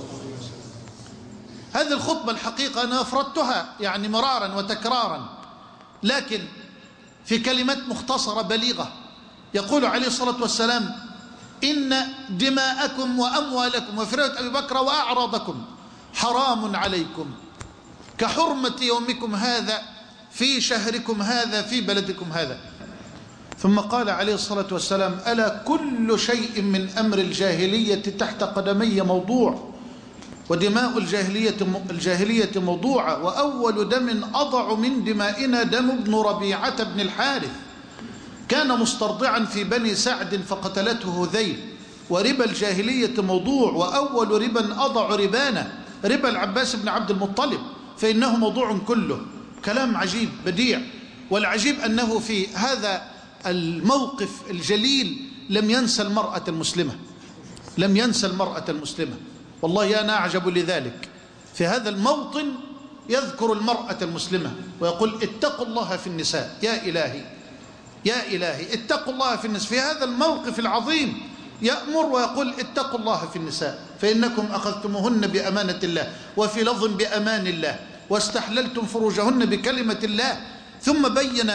هذه الخطبة الحقيقة أنا أفردتها يعني مرارا وتكرارا، لكن في كلمات مختصرة بليغة. يقول عليه الصلاة والسلام: إن دماءكم وأموالكم، وفي رواية أبي بكر وأعراضكم حرام عليكم كحرمة يومكم هذا في شهركم هذا في بلدكم هذا. ثم قال عليه الصلاة والسلام: ألا كل شيء من أمر الجاهلية تحت قدمي موضوع، ودماء الجاهلية الجاهلية موضوعة، وأول دم أضع من دمائنا دم ابن ربيعة بن الحارث، كان مسترضعا في بني سعد فقتلته هذيل، وربا الجاهلية موضوع، وأول ربا أضع ربانا ربا العباس بن عبد المطلب، فإنه موضوع كله. كلام عجيب بديع. والعجيب أنه في هذا الموقف الجليل لم ينسى المرأة المسلمة، لم ينسى المرأة المسلمة. والله أنا أعجب لذلك. في هذا الموطن يذكر المرأة المسلمة ويقول: اتقوا الله في النساء. يا إلهي يا إلهي اتقوا الله في النساء. في هذا الموقف العظيم يأمر ويقول: اتقوا الله في النساء فإنكم أخذتموهن بأمانة الله، وفي لفظ بأمان الله، واستحللتم فروجهن بكلمة الله. ثم بين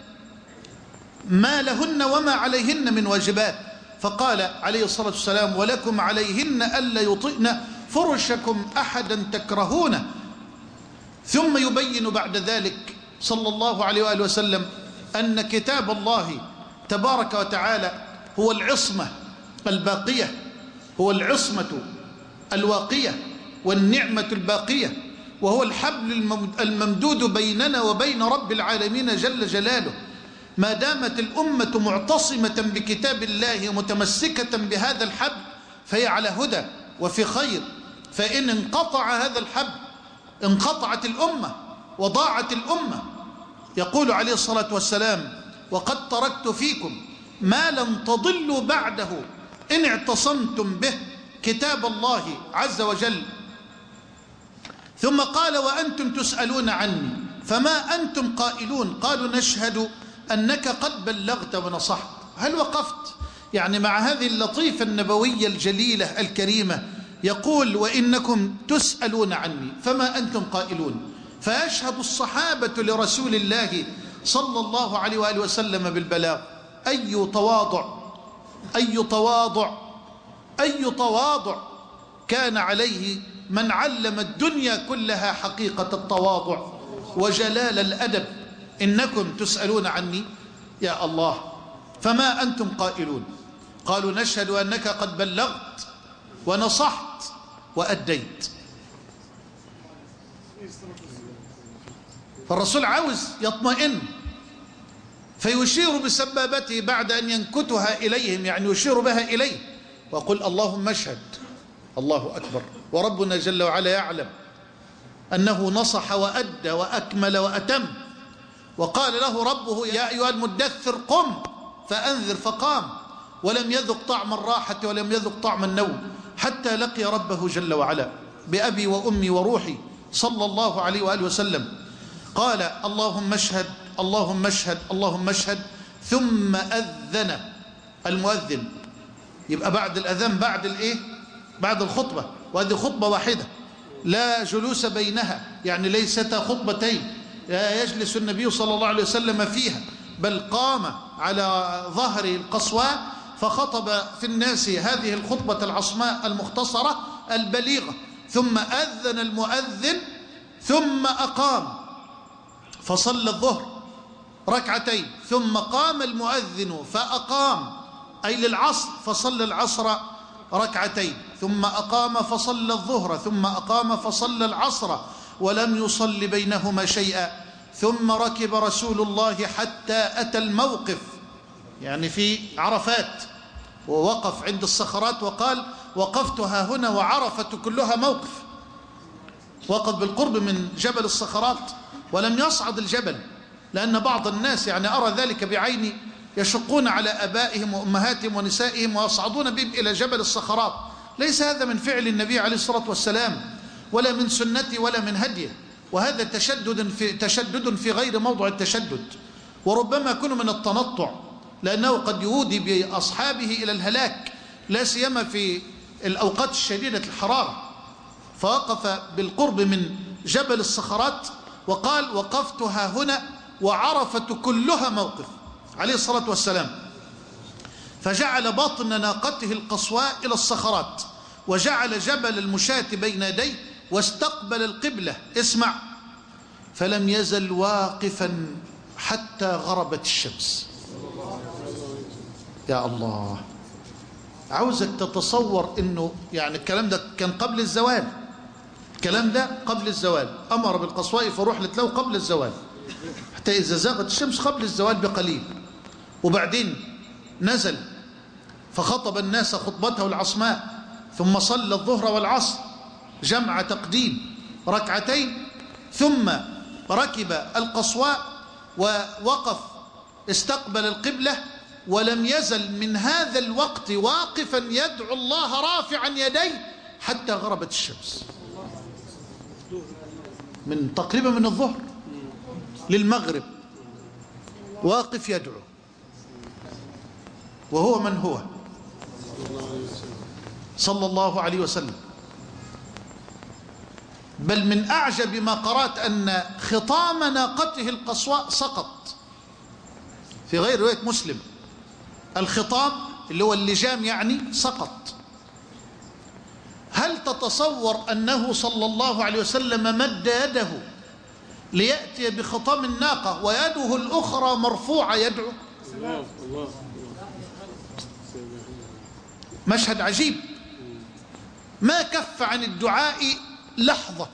ما لهن وما عليهن من واجبات، فقال عليه الصلاة والسلام: ولكم عليهن ألا يطئن فرشكم أحدا تكرهونه. ثم يبين بعد ذلك صلى الله عليه وآله وسلم أن كتاب الله تبارك وتعالى هو العصمة الباقية، هو العصمة الواقية والنعمة الباقية، وهو الحبل الممدود بيننا وبين رب العالمين جل جلاله. ما دامت الأمة معتصمة بكتاب الله متمسكة بهذا الحبل فهي على هدى وفي خير، فإن انقطع هذا الحبل انقطعت الأمة وضاعت الأمة. يقول عليه الصلاة والسلام: وقد تركت فيكم ما لن تضلوا بعده إن اعتصمتم به، كتاب الله عز وجل. ثم قال: وأنتم تسألون عني فما أنتم قائلون؟ قالوا: نشهد أنك قد بلغت ونصحت. هل وقفت يعني مع هذه اللطيفة النبوية الجليلة الكريمة؟ يقول: وإنكم تسألون عني فما أنتم قائلون. فيشهد الصحابة لرسول الله صلى الله عليه وآله وسلم بالبلاغ. أي تواضع أي تواضع أي تواضع كان عليه من علم الدنيا كلها حقيقة التواضع وجلال الأدب. إنكم تسألون عني يا الله فما أنتم قائلون؟ قالوا: نشهد أنك قد بلغت ونصحت وأديت. فالرسول عاوز يطمئن، فيشير بسبابته بعد أن ينكتها إليهم، يعني يشير بها إليه ويقول: اللهم اشهد. الله أكبر. وربنا جل وعلا يعلم أنه نصح وأدى وأكمل وأتم. وقال له ربه: يا أيها المدثر قم فأنذر، فقام ولم يذق طعم الراحة ولم يذق طعم النوم حتى لقي ربه جل وعلا. بأبي وأمي وروحي صلى الله عليه وآله وسلم قال: اللهم اشهد اللهم اشهد اللهم اشهد. ثم أذن المؤذن. يبقى بعد الأذان بعد الإيه؟ بعد الخطبة، وهذه خطبة واحدة لا جلوس بينها، يعني ليست خطبتين لا يجلس النبي صلى الله عليه وسلم فيها، بل قام على ظهره القصواء فخطب في الناس هذه الخطبة العصماء المختصرة البليغة. ثم أذن المؤذن ثم أقام فصلى الظهر ركعتين، ثم قام المؤذن فأقام أي للعصر فصلى العصر ركعتين، ثم أقام فصلى الظهر، ثم أقام فصلى العصر، ولم يصل بينهما شيئا. ثم ركب رسول الله حتى أتى الموقف، يعني في عرفات، ووقف عند الصخرات وقال: وقفت ها هنا وعرفت كلها موقف. وقف بالقرب من جبل الصخرات ولم يصعد الجبل، لأن بعض الناس يعني أرى ذلك بعيني يشقون على أبائهم وأمهاتهم ونسائهم ويصعدون بهم إلى جبل الصخرات. ليس هذا من فعل النبي عليه الصلاة والسلام ولا من سنته ولا من هديه، وهذا تشدد في, تشدد في غير موضع التشدد، وربما يكون من التنطع، لأنه قد يودي بأصحابه إلى الهلاك، لا سيما في الأوقات الشديدة الحرارة. فوقف بالقرب من جبل الصخرات وقال: وقفت ها هنا وعرفت كلها موقف، عليه الصلاة والسلام. فجعل باطن ناقته القصواء إلى الصخرات، وجعل جبل المشاة بين يديه، واستقبل القبلة. اسمع: فلم يزل واقفا حتى غربت الشمس. يا الله، عاوزك تتصور انه يعني الكلام ده كان قبل الزوال، الكلام ده قبل الزوال، امر بالقصواء فروح لتلو قبل الزوال، حتى اذا زاغت الشمس قبل الزوال بقليل. وبعدين نزل فخطب الناس خطبته العصماء، ثم صلى الظهر والعصر جمع تقديم ركعتين، ثم ركب القصواء ووقف استقبل القبلة، ولم يزل من هذا الوقت واقفا يدعو الله رافعا يديه حتى غربت الشمس، من تقريبا من الظهر للمغرب واقف يدعو. وهو من هو؟ صلى الله عليه وسلم. بل من أعجب ما قرأت أن خطام ناقته القصواء سقط في غير رواية مسلم. الخطام اللي هو اللجام يعني سقط. هل تتصور أنه صلى الله عليه وسلم مد يده ليأتي بخطام الناقة ويده الأخرى مرفوعة يدعو؟ مشهد عجيب، ما كف عن الدعاء لحظة.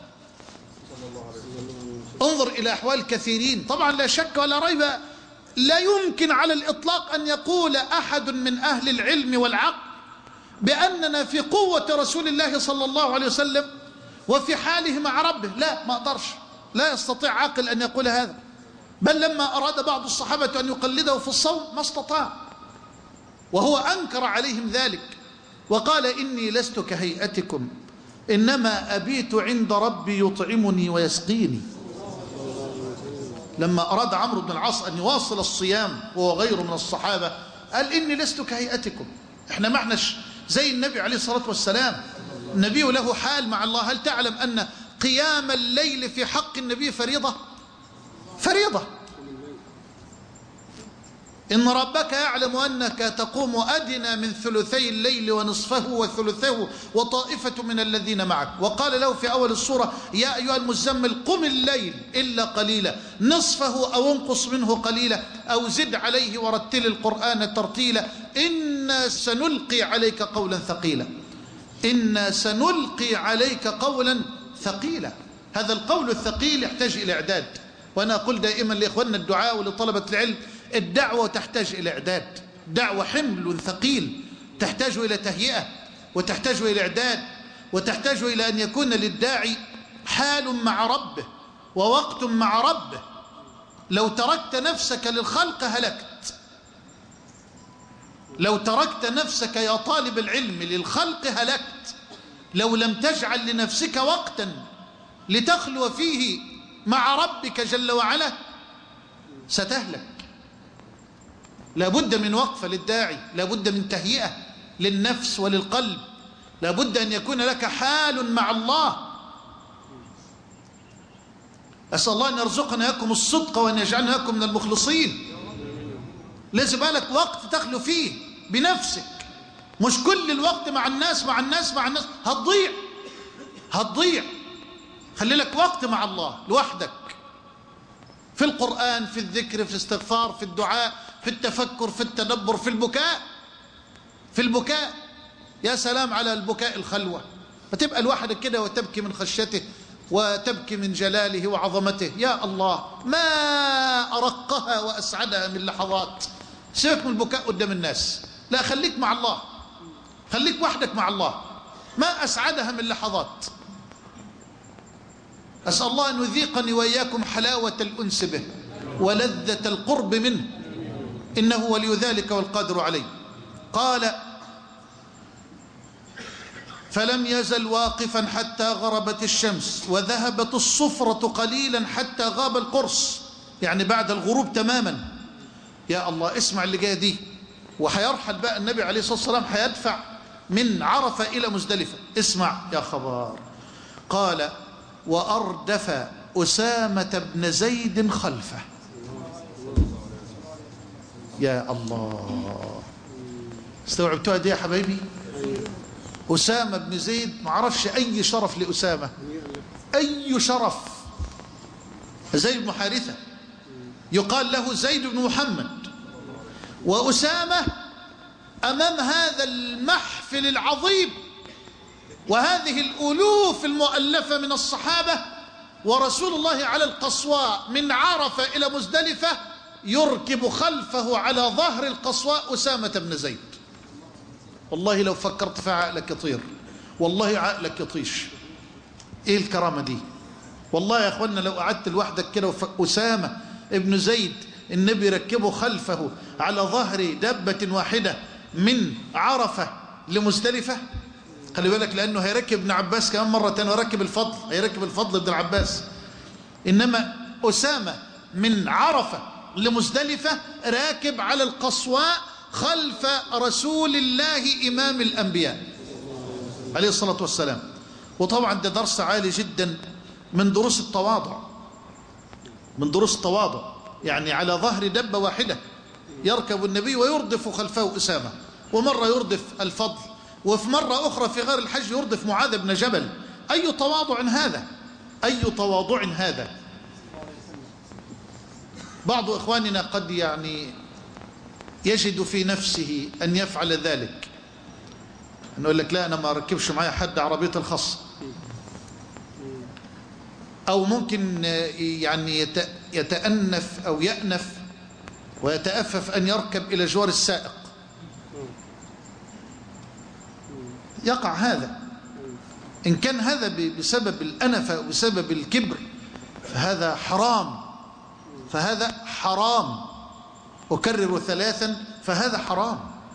انظر إلى أحوال كثيرين. طبعا لا شك ولا ريب، لا يمكن على الإطلاق أن يقول أحد من أهل العلم والعقل بأننا في قوة رسول الله صلى الله عليه وسلم وفي حاله مع ربه. لا، ما أقدرش، لا يستطيع عاقل أن يقول هذا. بل لما أراد بعض الصحابة أن يقلده في الصوم ما استطاع، وهو أنكر عليهم ذلك وقال: إني لست كهيئتكم، إنما أبيت عند ربي يطعمني ويسقيني. لما أراد عمرو بن العاص أن يواصل الصيام وهو غيره من الصحابة قال: إني لست كهيئتكم. إحنا ما احناش زي النبي عليه الصلاة والسلام، النبي له حال مع الله. هل تعلم أن قيام الليل في حق النبي فريضة؟ فريضة. إن ربك يعلم أنك تقوم أدنى من ثلثي الليل ونصفه وثلثه وطائفة من الذين معك. وقال له في أول السورة: يا أيها المزمل قم الليل إلا قليلا نصفه أو انقص منه قليلا أو زد عليه ورتل القرآن ترتيلا إنا سنلقي عليك قولا ثقيلا. إنا سنلقي عليك قولا ثقيلا. هذا القول الثقيل يحتاج إلى إعداد. وأنا أقول دائما لإخواننا الدعاء ولطلبة العلم: الدعوة تحتاج إلى إعداد. دعوة حمل ثقيل تحتاج إلى تهيئة، وتحتاج إلى إعداد، وتحتاج إلى أن يكون للداعي حال مع ربه ووقت مع ربه. لو تركت نفسك للخلق هلكت. لو تركت نفسك يا طالب العلم للخلق هلكت. لو لم تجعل لنفسك وقتا لتخلو فيه مع ربك جل وعلا ستهلك. لابد من وقفة للداعي، لابد من تهيئة للنفس وللقلب، لابد أن يكون لك حال مع الله. أسأل الله أن يرزقنا إياكم الصدق وأن يجعلنا إياكم من المخلصين. لازم لك وقت تخلو فيه بنفسك، مش كل الوقت مع الناس مع الناس مع الناس، هتضيع هتضيع. خلي لك وقت مع الله لوحدك، في القرآن، في الذكر، في الاستغفار، في الدعاء، في التفكر، في التدبر، في البكاء. في البكاء يا سلام على البكاء الخلوة، فتبقى لوحدك كده وتبكي من خشيته وتبكي من جلاله وعظمته. يا الله، ما أرقها وأسعدها من لحظات. سيبك من البكاء قدام الناس، لا، خليك مع الله، خليك وحدك مع الله. ما أسعدها من لحظات. أسأل الله أن يذيقني وإياكم حلاوة الأنس به ولذة القرب منه، إنه ولي ذلك والقادر عليه. قال: فلم يزل واقفا حتى غربت الشمس وذهبت الصفرة قليلا حتى غاب القرص، يعني بعد الغروب تماما. يا الله، اسمع اللي جايه دي. وحيرحل بقى النبي عليه الصلاة والسلام، حيدفع من عرفة إلى مزدلفة. اسمع يا خبر. قال: وأردف أسامة بن زيد خلفه. يا الله، استوعبتوها دي يا حبايبي؟ أسامة بن زيد، ما عرفش أي شرف لأسامة، أي شرف. زيد بن حارثة يقال له زيد بن محمد، وأسامة أمام هذا المحفل العظيم وهذه الألوف المؤلفة من الصحابة، ورسول الله على القصواء من عرفة إلى مزدلفة، يركب خلفه على ظهر القصواء أسامة بن زيد. والله لو فكرت في عقلك يطير، والله عقلك يطيش. ايه الكرامة دي؟ والله يا اخوانا لو قعدت لوحدك كده أسامة ابن زيد النبي ركبه خلفه على ظهر دابة واحدة من عرفة لمزدلفة. خلي بالك، لأنه هيركب ابن عباس كمان مرة تانية، ويركب الفضل، هيركب الفضل ابن العباس. إنما أسامة من عرفة لمزدلفة راكب على القصواء خلف رسول الله إمام الأنبياء عليه الصلاة والسلام. وطبعا ده درس عالي جدا من دروس التواضع، من دروس التواضع. يعني على ظهر دبة واحدة يركب النبي ويردف خلفه أسامة، ومرة يردف الفضل، وفي مرة أخرى في غار الحج يردف معاذ بن جبل. أي تواضع هذا، أي تواضع هذا. بعض إخواننا قد يعني يجد في نفسه أن يفعل ذلك، أنه يقول لك لا أنا ما ركبش معايا حد عربية الخاصة، أو ممكن يعني يتأنف أو يأنف ويتأفف أن يركب إلى جوار السائق. يقع هذا. إن كان هذا بسبب الأنفة وبسبب الكبر فهذا حرام، فهذا حرام. أكرر ثلاثا، فهذا حرام.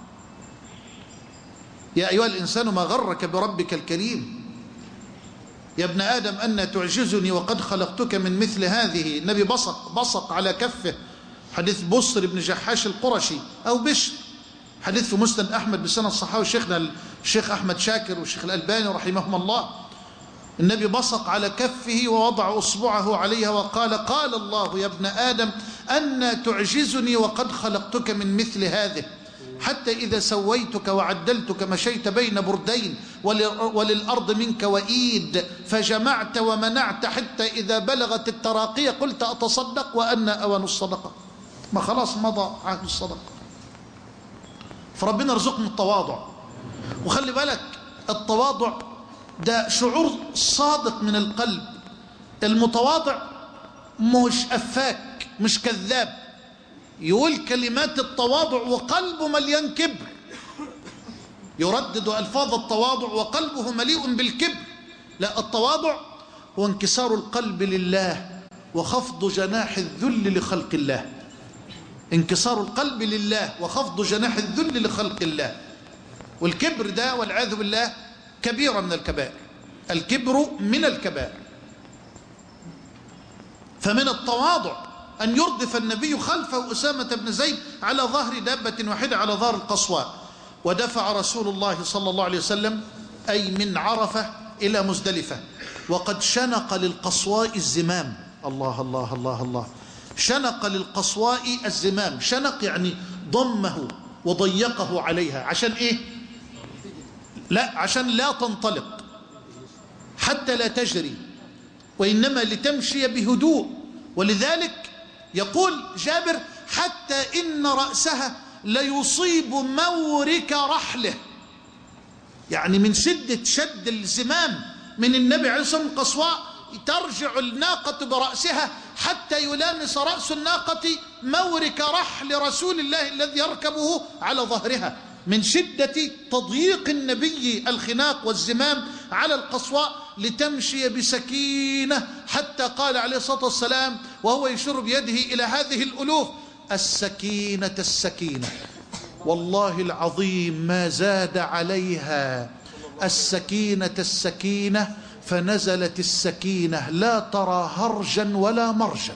يا أيها الإنسان ما غرك بربك الكريم. يا ابن آدم أن تعجزني وقد خلقتك من مثل هذه. النبي بصق بصق على كفه، حديث بصر بن جحاش القرشي أو بشر، حديث في مسند أحمد بسنة الصحابي شيخنا الشيخ أحمد شاكر والشيخ الألباني رحمهم الله. النبي بصق على كفه ووضع أصبعه عليها وقال: قال الله يا ابن آدم أن تعجزني وقد خلقتك من مثل هذه، حتى إذا سويتك وعدلتك مشيت بين بردين وللأرض منك وإيد، فجمعت ومنعت حتى إذا بلغت التراقية قلت أتصدق وأن أوان الصدقة. ما خلاص مضى عهد الصدقة. فربنا رزقنا التواضع. وخلي بالك، التواضع ده شعور صادق من القلب. المتواضع مش أفاك، مش كذاب، يقول كلمات التواضع وقلبه مليان كبر، يردد ألفاظ التواضع وقلبه مليء بالكبر. لا، التواضع هو انكسار القلب لله وخفض جناح الذل لخلق الله. انكسار القلب لله وخفض جناح الذل لخلق الله. والكبر ده والعياذ بالله كبيرة من الكبائر. الكبر من الكبائر. فمن التواضع أن يردف النبي خلفه أسامة بن زيد على ظهر دابة واحدة على ظهر القصواء. ودفع رسول الله صلى الله عليه وسلم أي من عرفة إلى مزدلفة، وقد شنق للقصواء الزمام. الله الله الله الله. شنق للقصواء الزمام. شنق يعني ضمه وضيقه عليها. عشان إيه؟ لا، عشان لا تنطلق، حتى لا تجري، وإنما لتمشي بهدوء. ولذلك يقول جابر: حتى إن رأسها ليصيب مورك رحله. يعني من شدة شد الزمام من النبي عليه الصلاة والسلام القصواء ترجع الناقة برأسها حتى يلامس رأس الناقة مورك رحل رسول الله الذي يركبه على ظهرها، من شدة تضييق النبي الخناق والزمام على القصواء لتمشي بسكينة، حتى قال عليه الصلاة والسلام وهو يشير بيده إلى هذه الألوف: السكينة السكينة. والله العظيم ما زاد عليها السكينة السكينة فنزلت السكينة لا ترى هرجا ولا مرجا.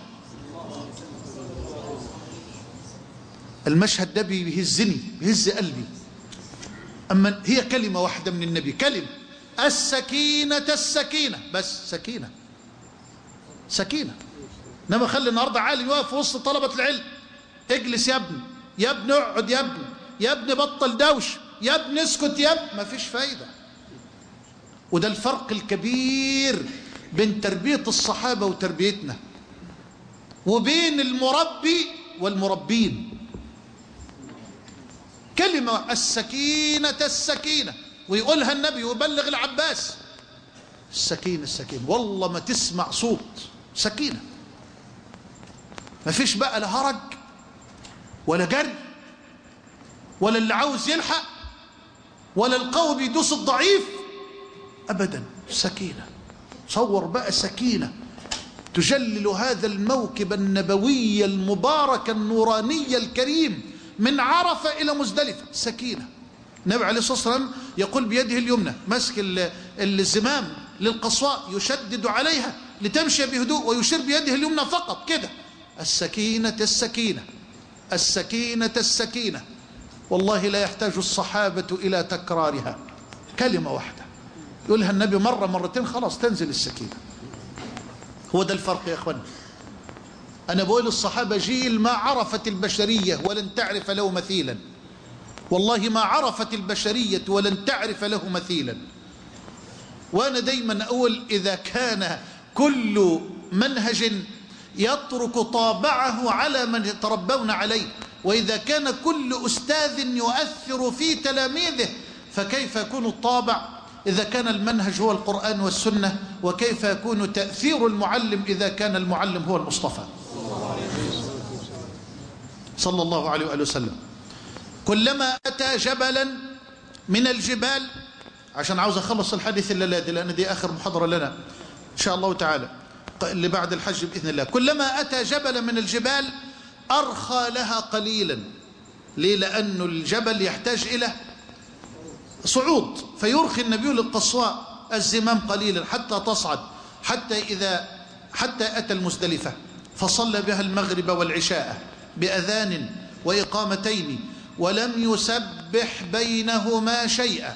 المشهد ده بيهزني، بيهز قلبي. أما هي كلمة واحدة من النبي، كلمة السكينة السكينة، بس سكينة سكينة. انما خلي النهارده عالم يقف وسط طلبة العلم، اجلس يا ابني، يا ابني اقعد، يا ابني يا ابني بطل دوش، يا ابني اسكت، يا ابني، مفيش فايدة. وده الفرق الكبير بين تربية الصحابة وتربيتنا، وبين المربي والمربين. كلمة السكينة السكينة، ويقولها النبي ويبلغ العباس السكينة السكينة. والله ما تسمع صوت سكينة، ما فيش بقى لا هرج ولا جري ولا اللي عاوز يلحق ولا القوي بيدوس الضعيف أبدا. سكينة. صور بقى سكينة تجلل هذا الموكب النبوي المبارك النوراني الكريم من عرفة إلى مزدلفة. سكينة. النبي عليه الصلاة والسلام يقول بيده اليمنى ماسك الزمام للقصواء يشدد عليها لتمشي بهدوء، ويشير بيده اليمنى فقط كده. السكينة السكينة السكينة السكينة. والله لا يحتاج الصحابة إلى تكرارها، كلمة واحدة يقولها النبي مرة مرتين خلاص تنزل السكينة. هو ده الفرق يا أخوان. أنا بقول الصحابة جيل ما عرفت البشرية ولن تعرف له مثيلا، والله ما عرفت البشرية ولن تعرف له مثيلا. وأنا دايما أقول إذا كان كل منهج يترك طابعه على من يتربون عليه، وإذا كان كل أستاذ يؤثر في تلاميذه، فكيف يكون الطابع إذا كان المنهج هو القرآن والسنة؟ وكيف يكون تأثير المعلم إذا كان المعلم هو المصطفى صلى الله عليه وآله وسلم؟ كلما أتى جبلا من الجبال، عشان عاوز أخلص الحديث الليلة دي لأن دي آخر محاضرة لنا إن شاء الله تعالى اللي بعد الحج بإذن الله. كلما أتى جبل من الجبال أرخى لها قليلا. ليه؟ لأن الجبل يحتاج إلى صعود، فيرخي النبي للقصواء الزمام قليلا حتى تصعد، حتى إذا حتى أتى المزدلفة فصلى بها المغرب والعشاء بأذان وإقامتين، ولم يسبح بينهما شيئا.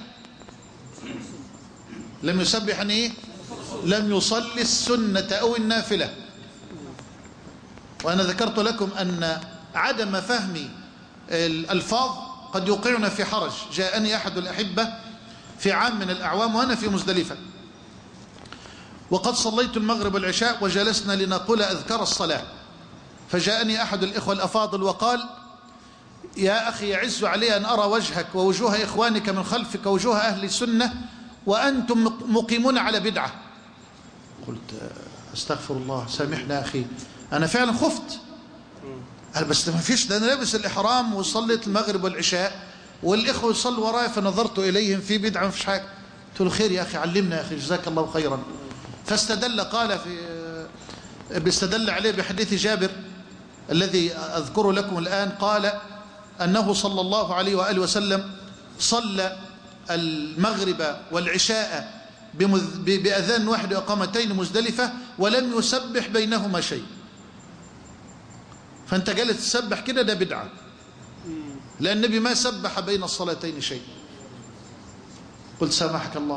لم يسبح يعني إيه؟ لم يصلي السنة أو النافلة. وأنا ذكرت لكم أن عدم فهم الألفاظ قد يوقعنا في حرج. جاءني أحد الأحبة في عام من الأعوام وأنا في مزدلفة، وقد صليت المغرب والعشاء وجلسنا لنقول أذكار الصلاة، فجاءني أحد الإخوة الأفاضل وقال: يا أخي يعز علي أن أرى وجهك ووجوه إخوانك من خلفك ووجوه أهل السنة وأنتم مقيمون على بدعة. قلت: استغفر الله، سامحنا أخي، أنا فعلا خفت. قال: بس ما فيش، ده أنا لابس الإحرام وصليت المغرب والعشاء والإخوة يصلوا وراي، فنظرت إليهم في بدعة ما فيش حاجة. قلت له: خير يا أخي، علمنا يا أخي، جزاك الله خيرا. فاستدل، قال في بيستدل عليه بحديث جابر الذي أذكره لكم الآن، قال أنه صلى الله عليه وآله وسلم صلى المغرب والعشاء بأذان واحد وإقامتين مزدلفة ولم يسبح بينهما شيء. فأنت جالس تسبح كده، ده بدعة، لأن النبي ما سبح بين الصلاتين شيء. قلت: سامحك الله،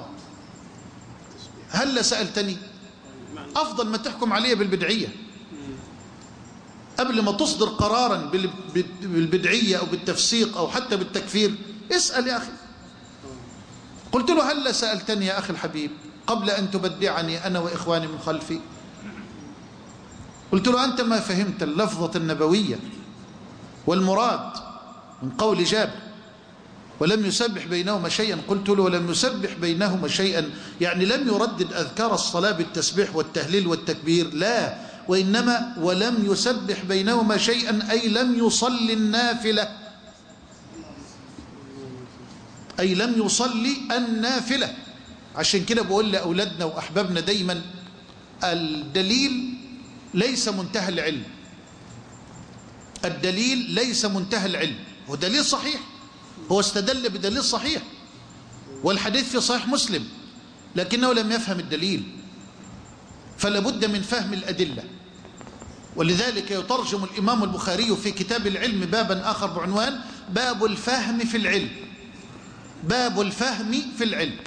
هل سألتني؟ أفضل ما تحكم علي بالبدعية قبل ما تصدر قرارا بالبدعية أو بالتفسيق أو حتى بالتكفير، اسأل يا أخي. قلت له: هل سألتني يا أخي الحبيب قبل أن تبدعني أنا وإخواني من خلفي؟ قلت له: أنت ما فهمت اللفظة النبوية والمراد من قول جابر ولم يسبح بينهما شيئا. قلت له: ولم يسبح بينهما شيئا يعني لم يردد أذكار الصلاة بالتسبيح والتهليل والتكبير، لا، وإنما ولم يسبح بينهما شيئا أي لم يصلي النافلة، أي لم يصلي النافلة. عشان كده بقول لأولادنا وأحبابنا دايما: الدليل ليس منتهى العلم، الدليل ليس منتهى العلم. هو دليل صحيح، هو استدل بدليل صحيح، والحديث في صحيح مسلم، لكنه لم يفهم الدليل، فلا بد من فهم الأدلة. ولذلك يترجم الإمام البخاري في كتاب العلم بابا آخر بعنوان باب الفهم في العلم. باب الفهم في العلم.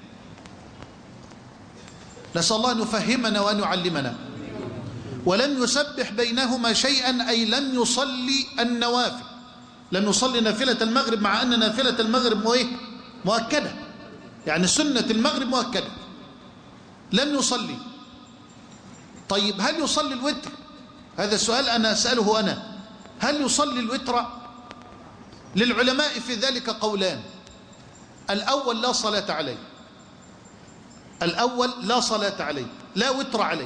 نسأل الله أن يفهمنا وأن يعلمنا. ولم يسبح بينهما شيئا، أي لم يصلي النوافل، لم يصلي نافلة المغرب، مع أن نافلة المغرب مؤكدة، يعني سنة المغرب مؤكدة، لم يصلي. طيب هل يصلي الوتر؟ هذا السؤال أنا أسأله أنا، هل يصلي الوتر؟ للعلماء في ذلك قولان. الأول لا صلاة عليه، الأول لا صلاة عليه، لا وتر عليه.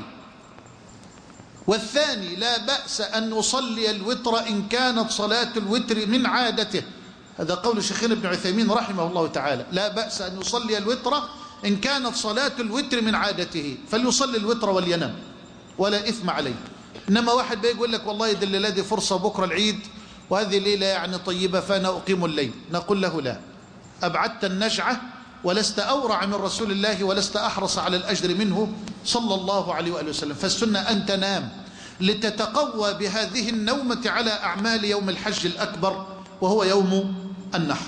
والثاني لا بأس أن يصلي الوتر إن كانت صلاة الوتر من عادته. هذا قول شيخنا ابن عثيمين رحمه الله تعالى، لا بأس أن يصلي الوتر إن كانت صلاة الوتر من عادته، فليصلي الوتر ولينام ولا إثم عليه. إنما واحد بيقول لك والله دي الليلة دي فرصة، بكرة العيد وهذه ليلة يعني طيبة فأنا أقيم الليل، نقول له لا، أبعدت النجعة ولست أورع من رسول الله ولست أحرص على الأجر منه صلى الله عليه وآله وسلم. فالسنة أن تنام لتتقوى بهذه النومة على أعمال يوم الحج الأكبر وهو يوم النحر.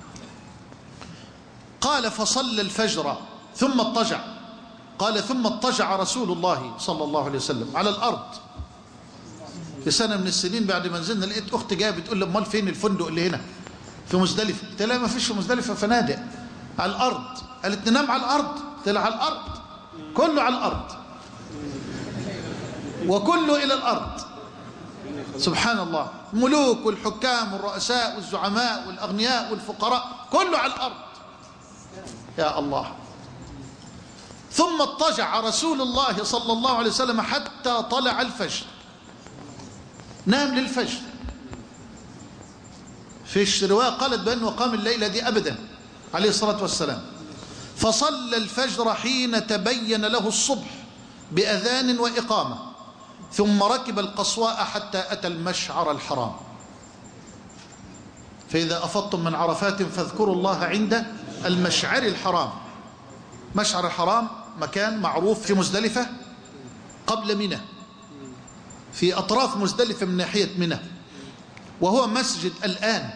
قال فصلى الفجر ثم اضطجع. قال ثم اضطجع رسول الله صلى الله عليه وسلم على الأرض. في سنة من السنين بعد ما نزلنا لقيت أختي جايه بتقول لي امال فين الفندق اللي هنا في مزدلفة؟ قلت لها ما فيش في مزدلفة فنادق، على الأرض. قالت ننام على الأرض؟ قلت لها على الأرض، كله على الأرض وكله إلى الأرض. سبحان الله، الملوك والحكام والرؤساء والزعماء والأغنياء والفقراء كله على الأرض. يا الله. ثم اضطجع رسول الله صلى الله عليه وسلم حتى طلع الفجر، نام للفجر. فيش رواية قالت بأنه قام الليلة دي أبدا عليه الصلاة والسلام. فصلى الفجر حين تبين له الصبح بأذان وإقامة، ثم ركب القصواء حتى أتى المشعر الحرام. فإذا أفضتم من عرفات فاذكروا الله عند المشعر الحرام. مشعر الحرام مكان معروف في مزدلفة قبل منى، في أطراف مزدلفة من ناحية منى، وهو مسجد الآن.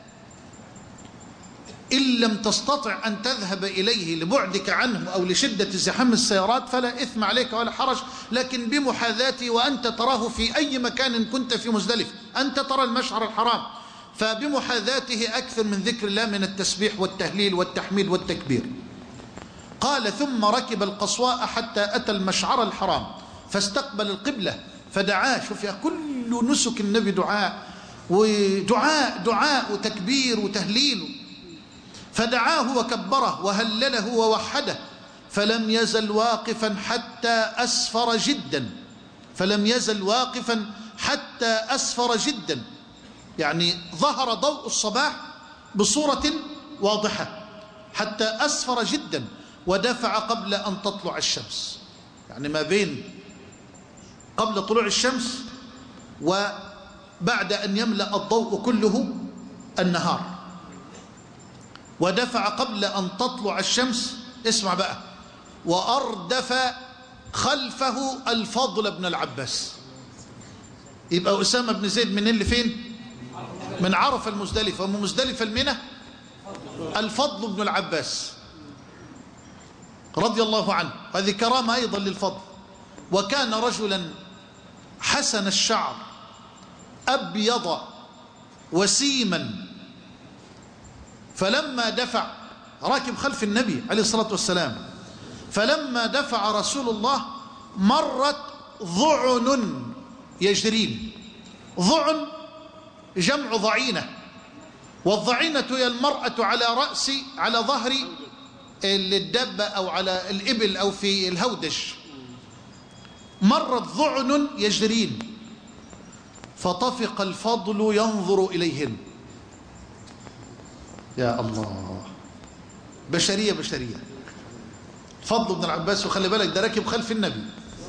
إن لم تستطع أن تذهب إليه لبعدك عنه أو لشدة زحام السيارات فلا إثم عليك ولا حرج، لكن بمحاذاته وأنت تراه في أي مكان كنت في مزدلفة، أنت ترى المشعر الحرام، فبمحاذاته أكثر من ذكر الله من التسبيح والتهليل والتحميد والتكبير. قال ثم ركب القصواء حتى أتى المشعر الحرام فاستقبل القبلة فدعاه. شوف يا كل نسك النبي دعاء، ودعاء دعاء وتكبير وتهليل. فدعاه وكبره وهلله ووحده، فلم يزل واقفا حتى أسفر جدا، فلم يزل واقفا حتى أسفر جدا، يعني ظهر ضوء الصباح بصورة واضحة حتى أسفر جدا، ودفع قبل أن تطلع الشمس، يعني ما بين قبل طلوع الشمس وبعد أن يملأ الضوء كله النهار. ودفع قبل أن تطلع الشمس، اسمع بقى، وأردف خلفه الفضل بن العباس. يبقى أسامة بن زيد من اللي فين؟ من عرف المزدلفة، ومن مزدلفة المنى الفضل بن العباس رضي الله عنه. هذه كرامة أيضا للفضل. وكان رجلا حسن الشعر أبيض وسيما، فلما دفع راكب خلف النبي عليه الصلاة والسلام، فلما دفع رسول الله مرت ضعن يجرين. ضعن جمع ضعينة، والضعينة هي المرأة على رأس على ظهر الدابة أو على الإبل أو في الهودج. مرت ضعن يجرين فطفق الفضل ينظر إليهن. يا الله، بشرية بشرية. فضل بن العباس، وخلي بالك ده راكب خلف النبي،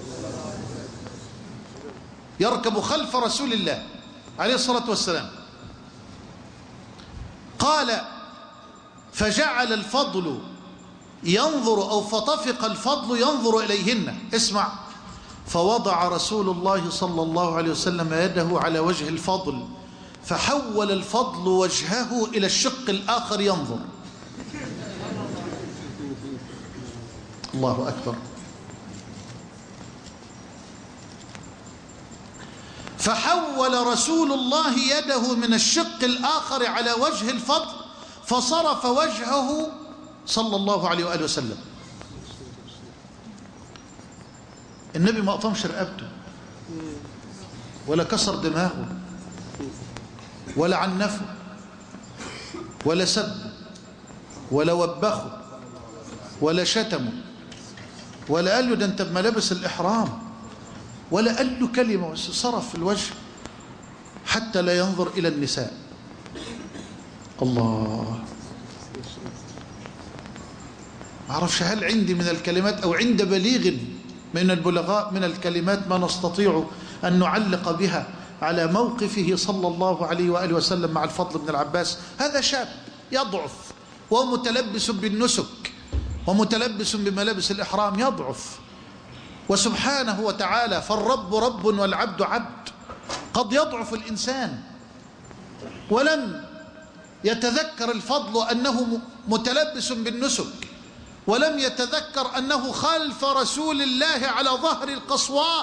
يركب خلف رسول الله عليه الصلاة والسلام. قال فجعل الفضل ينظر أو فطفق الفضل ينظر إليهن. اسمع: فوضع رسول الله صلى الله عليه وسلم يده على وجه الفضل فحول الفضل وجهه إلى الشق الآخر ينظر. الله أكبر. فحول رسول الله يده من الشق الآخر على وجه الفضل فصرف وجهه صلى الله عليه وآله وسلم. النبي ما قطمش رقبته ولا كسر دماغه ولا عنفه ولا سب ولا وبخه ولا شتمه ولا قال له ده انت بملابس الإحرام ولا قال له كلمة، صرف الوجه حتى لا ينظر إلى النساء. الله، ما أعرفش هل عندي من الكلمات أو عند بليغ من البلغاء من الكلمات ما نستطيع أن نعلق بها على موقفه صلى الله عليه وآله وسلم مع الفضل بن العباس. هذا شاب يضعف وهو متلبس بالنسك ومتلبس بملابس الإحرام، يضعف. وسبحانه وتعالى فالرب رب والعبد عبد. قد يضعف الإنسان ولم يتذكر الفضل أنه متلبس بالنسك، ولم يتذكر أنه خلف رسول الله على ظهر القصواء،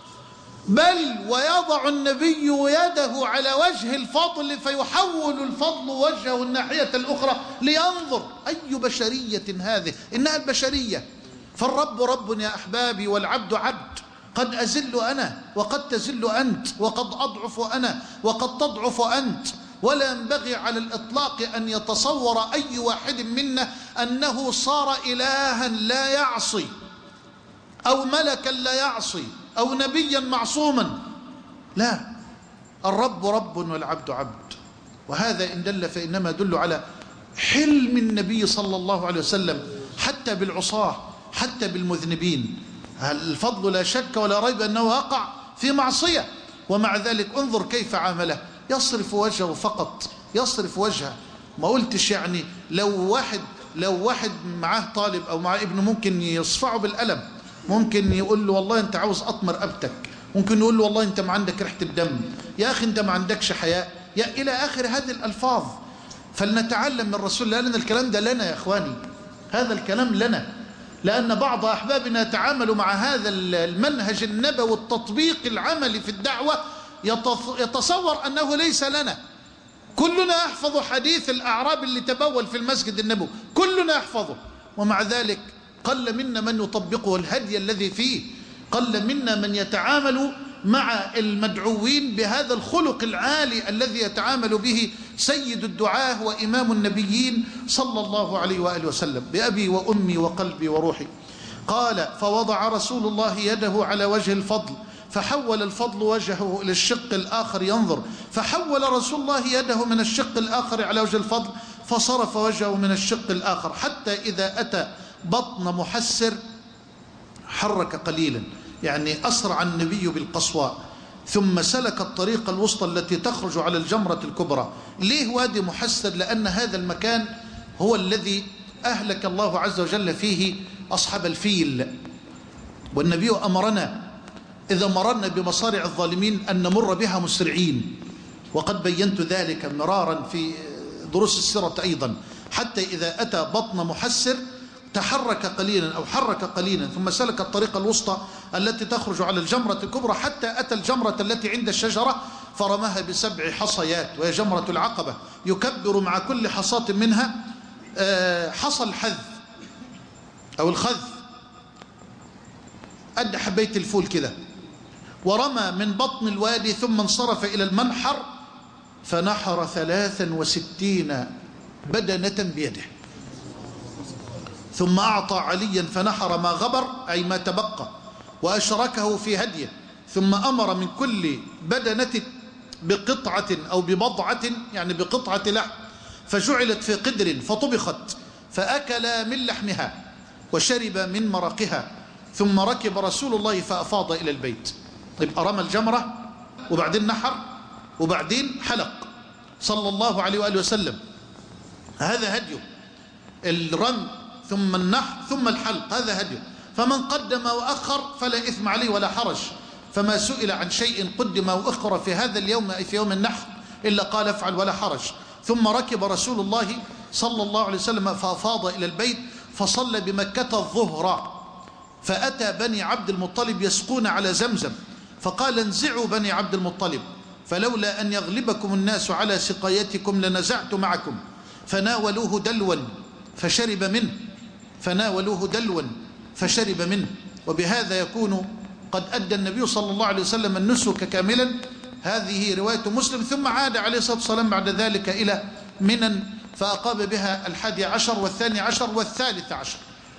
بل ويضع النبي يده على وجه الفضل فيحول الفضل وجهه الناحية الأخرى لينظر. أي بشرية هذه؟ إنها البشرية. فالرب رب يا أحبابي والعبد عبد. قد أزل أنا وقد تزل أنت، وقد أضعف أنا وقد تضعف أنت. ولا ينبغي على الإطلاق أن يتصور أي واحد منا أنه صار إلها لا يعصي أو ملكا لا يعصي أو نبيا معصوما. لا، الرب رب والعبد عبد. وهذا إن دل فإنما يدل على حلم النبي صلى الله عليه وسلم حتى بالعصاة حتى بالمذنبين. الفضل لا شك ولا ريب أنه وقع في معصية، ومع ذلك انظر كيف عامله، يصرف وجهه فقط، يصرف وجهه. ما قلتش يعني لو واحد لو واحد معاه طالب أو معاه ابنه ممكن يصفعه بالقلم، ممكن يقول له والله أنت عاوز أطمر رقبتك، ممكن يقول له والله أنت ما عندك ريحة الدم، يا أخي أنت ما عندكش حياء، يا إلى آخر هذه الألفاظ. فلنتعلم من رسول الله، لأن الكلام ده لنا يا إخواني، هذا الكلام لنا، لأن بعض أحبابنا يتعامل مع هذا المنهج النبوي التطبيق العملي في الدعوة يتصور أنه ليس لنا. كلنا يحفظ حديث الأعراب اللي تبول في المسجد النبوي، كلنا يحفظه، ومع ذلك قل منا من يطبقه الهدي الذي فيه، قل منا من يتعامل مع المدعوين بهذا الخلق العالي الذي يتعامل به سيد الدعاة وإمام النبيين صلى الله عليه وآله وسلم. بأبي وأمي وقلبي وروحي. قال: فوضع رسول الله يده على وجه الفضل فحول الفضل وجهه إلى الشق الآخر ينظر. فحول رسول الله يده من الشق الآخر على وجه الفضل فصرف وجهه من الشق الآخر حتى إذا أتى بطن محسر حرك قليلا، يعني أسرع النبي بالقصواء، ثم سلك الطريق الوسطى التي تخرج على الجمرة الكبرى. ليه وادي محسر؟ لأن هذا المكان هو الذي أهلك الله عز وجل فيه أصحاب الفيل، والنبي أمرنا إذا مررنا بمصارع الظالمين أن نمر بها مسرعين، وقد بينت ذلك مرارا في دروس السيرة أيضا. حتى إذا أتى بطن محسر تحرك قليلا أو حرك قليلا ثم سلك الطريق الوسطى التي تخرج على الجمرة الكبرى حتى أتى الجمرة التي عند الشجرة فرماها بسبع حصيات، وهي جمرة العقبة. يكبر مع كل حصاة منها حصى الحذ أو الخذ قد حبيت الفول كده، ورمى من بطن الوادي ثم انصرف إلى المنحر فنحر ثلاثا وستين بدنة بيده، ثم أعطى عليا فنحر ما غبر أي ما تبقى وأشركه في هديه، ثم أمر من كل بدنة بقطعة أو ببضعة يعني بقطعة لحم فجعلت في قدر فطبخت فأكل من لحمها وشرب من مرقها، ثم ركب رسول الله فأفاض إلى البيت. طيب أرمى الجمرة وبعدين نحر وبعدين حلق صلى الله عليه وآله وسلم، هذا هديه. الرمي ثم النحر ثم الحلق، هذا هديه. فمن قدم وأخر فلا إثم عليه ولا حرج. فما سئل عن شيء قدم وأخر في هذا اليوم أي في يوم النحر إلا قال افعل ولا حرج. ثم ركب رسول الله صلى الله عليه وسلم فأفاض إلى البيت فصلى بمكة الظهر، فأتى بني عبد المطلب يسقون على زمزم، فقال انزعوا بني عبد المطلب، فلولا أن يغلبكم الناس على سقايتكم لنزعت معكم. فناولوه دلوا فشرب منه فناولوه دلوا فشرب منه. وبهذا يكون قد أدى النبي صلى الله عليه وسلم النسك كاملا. هذه رواية مسلم. ثم عاد عليه الصلاة والسلام بعد ذلك إلى منى فأقام بها الحادي عشر والثاني عشر والثالث عشر،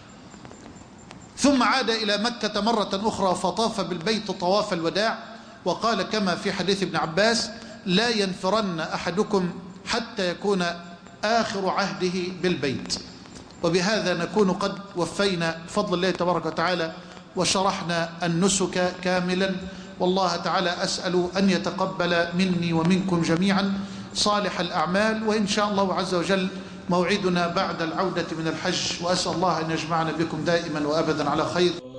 ثم عاد إلى مكة مرة أخرى فطاف بالبيت طواف الوداع، وقال كما في حديث ابن عباس لا ينفرن أحدكم حتى يكون آخر عهده بالبيت. وبهذا نكون قد وفينا بفضل الله تبارك وتعالى وشرحنا النسك كاملا. والله تعالى أسأل أن يتقبل مني ومنكم جميعا صالح الأعمال، وإن شاء الله عز وجل موعدنا بعد العودة من الحج، وأسأل الله أن يجمعنا بكم دائما وأبدا على خير.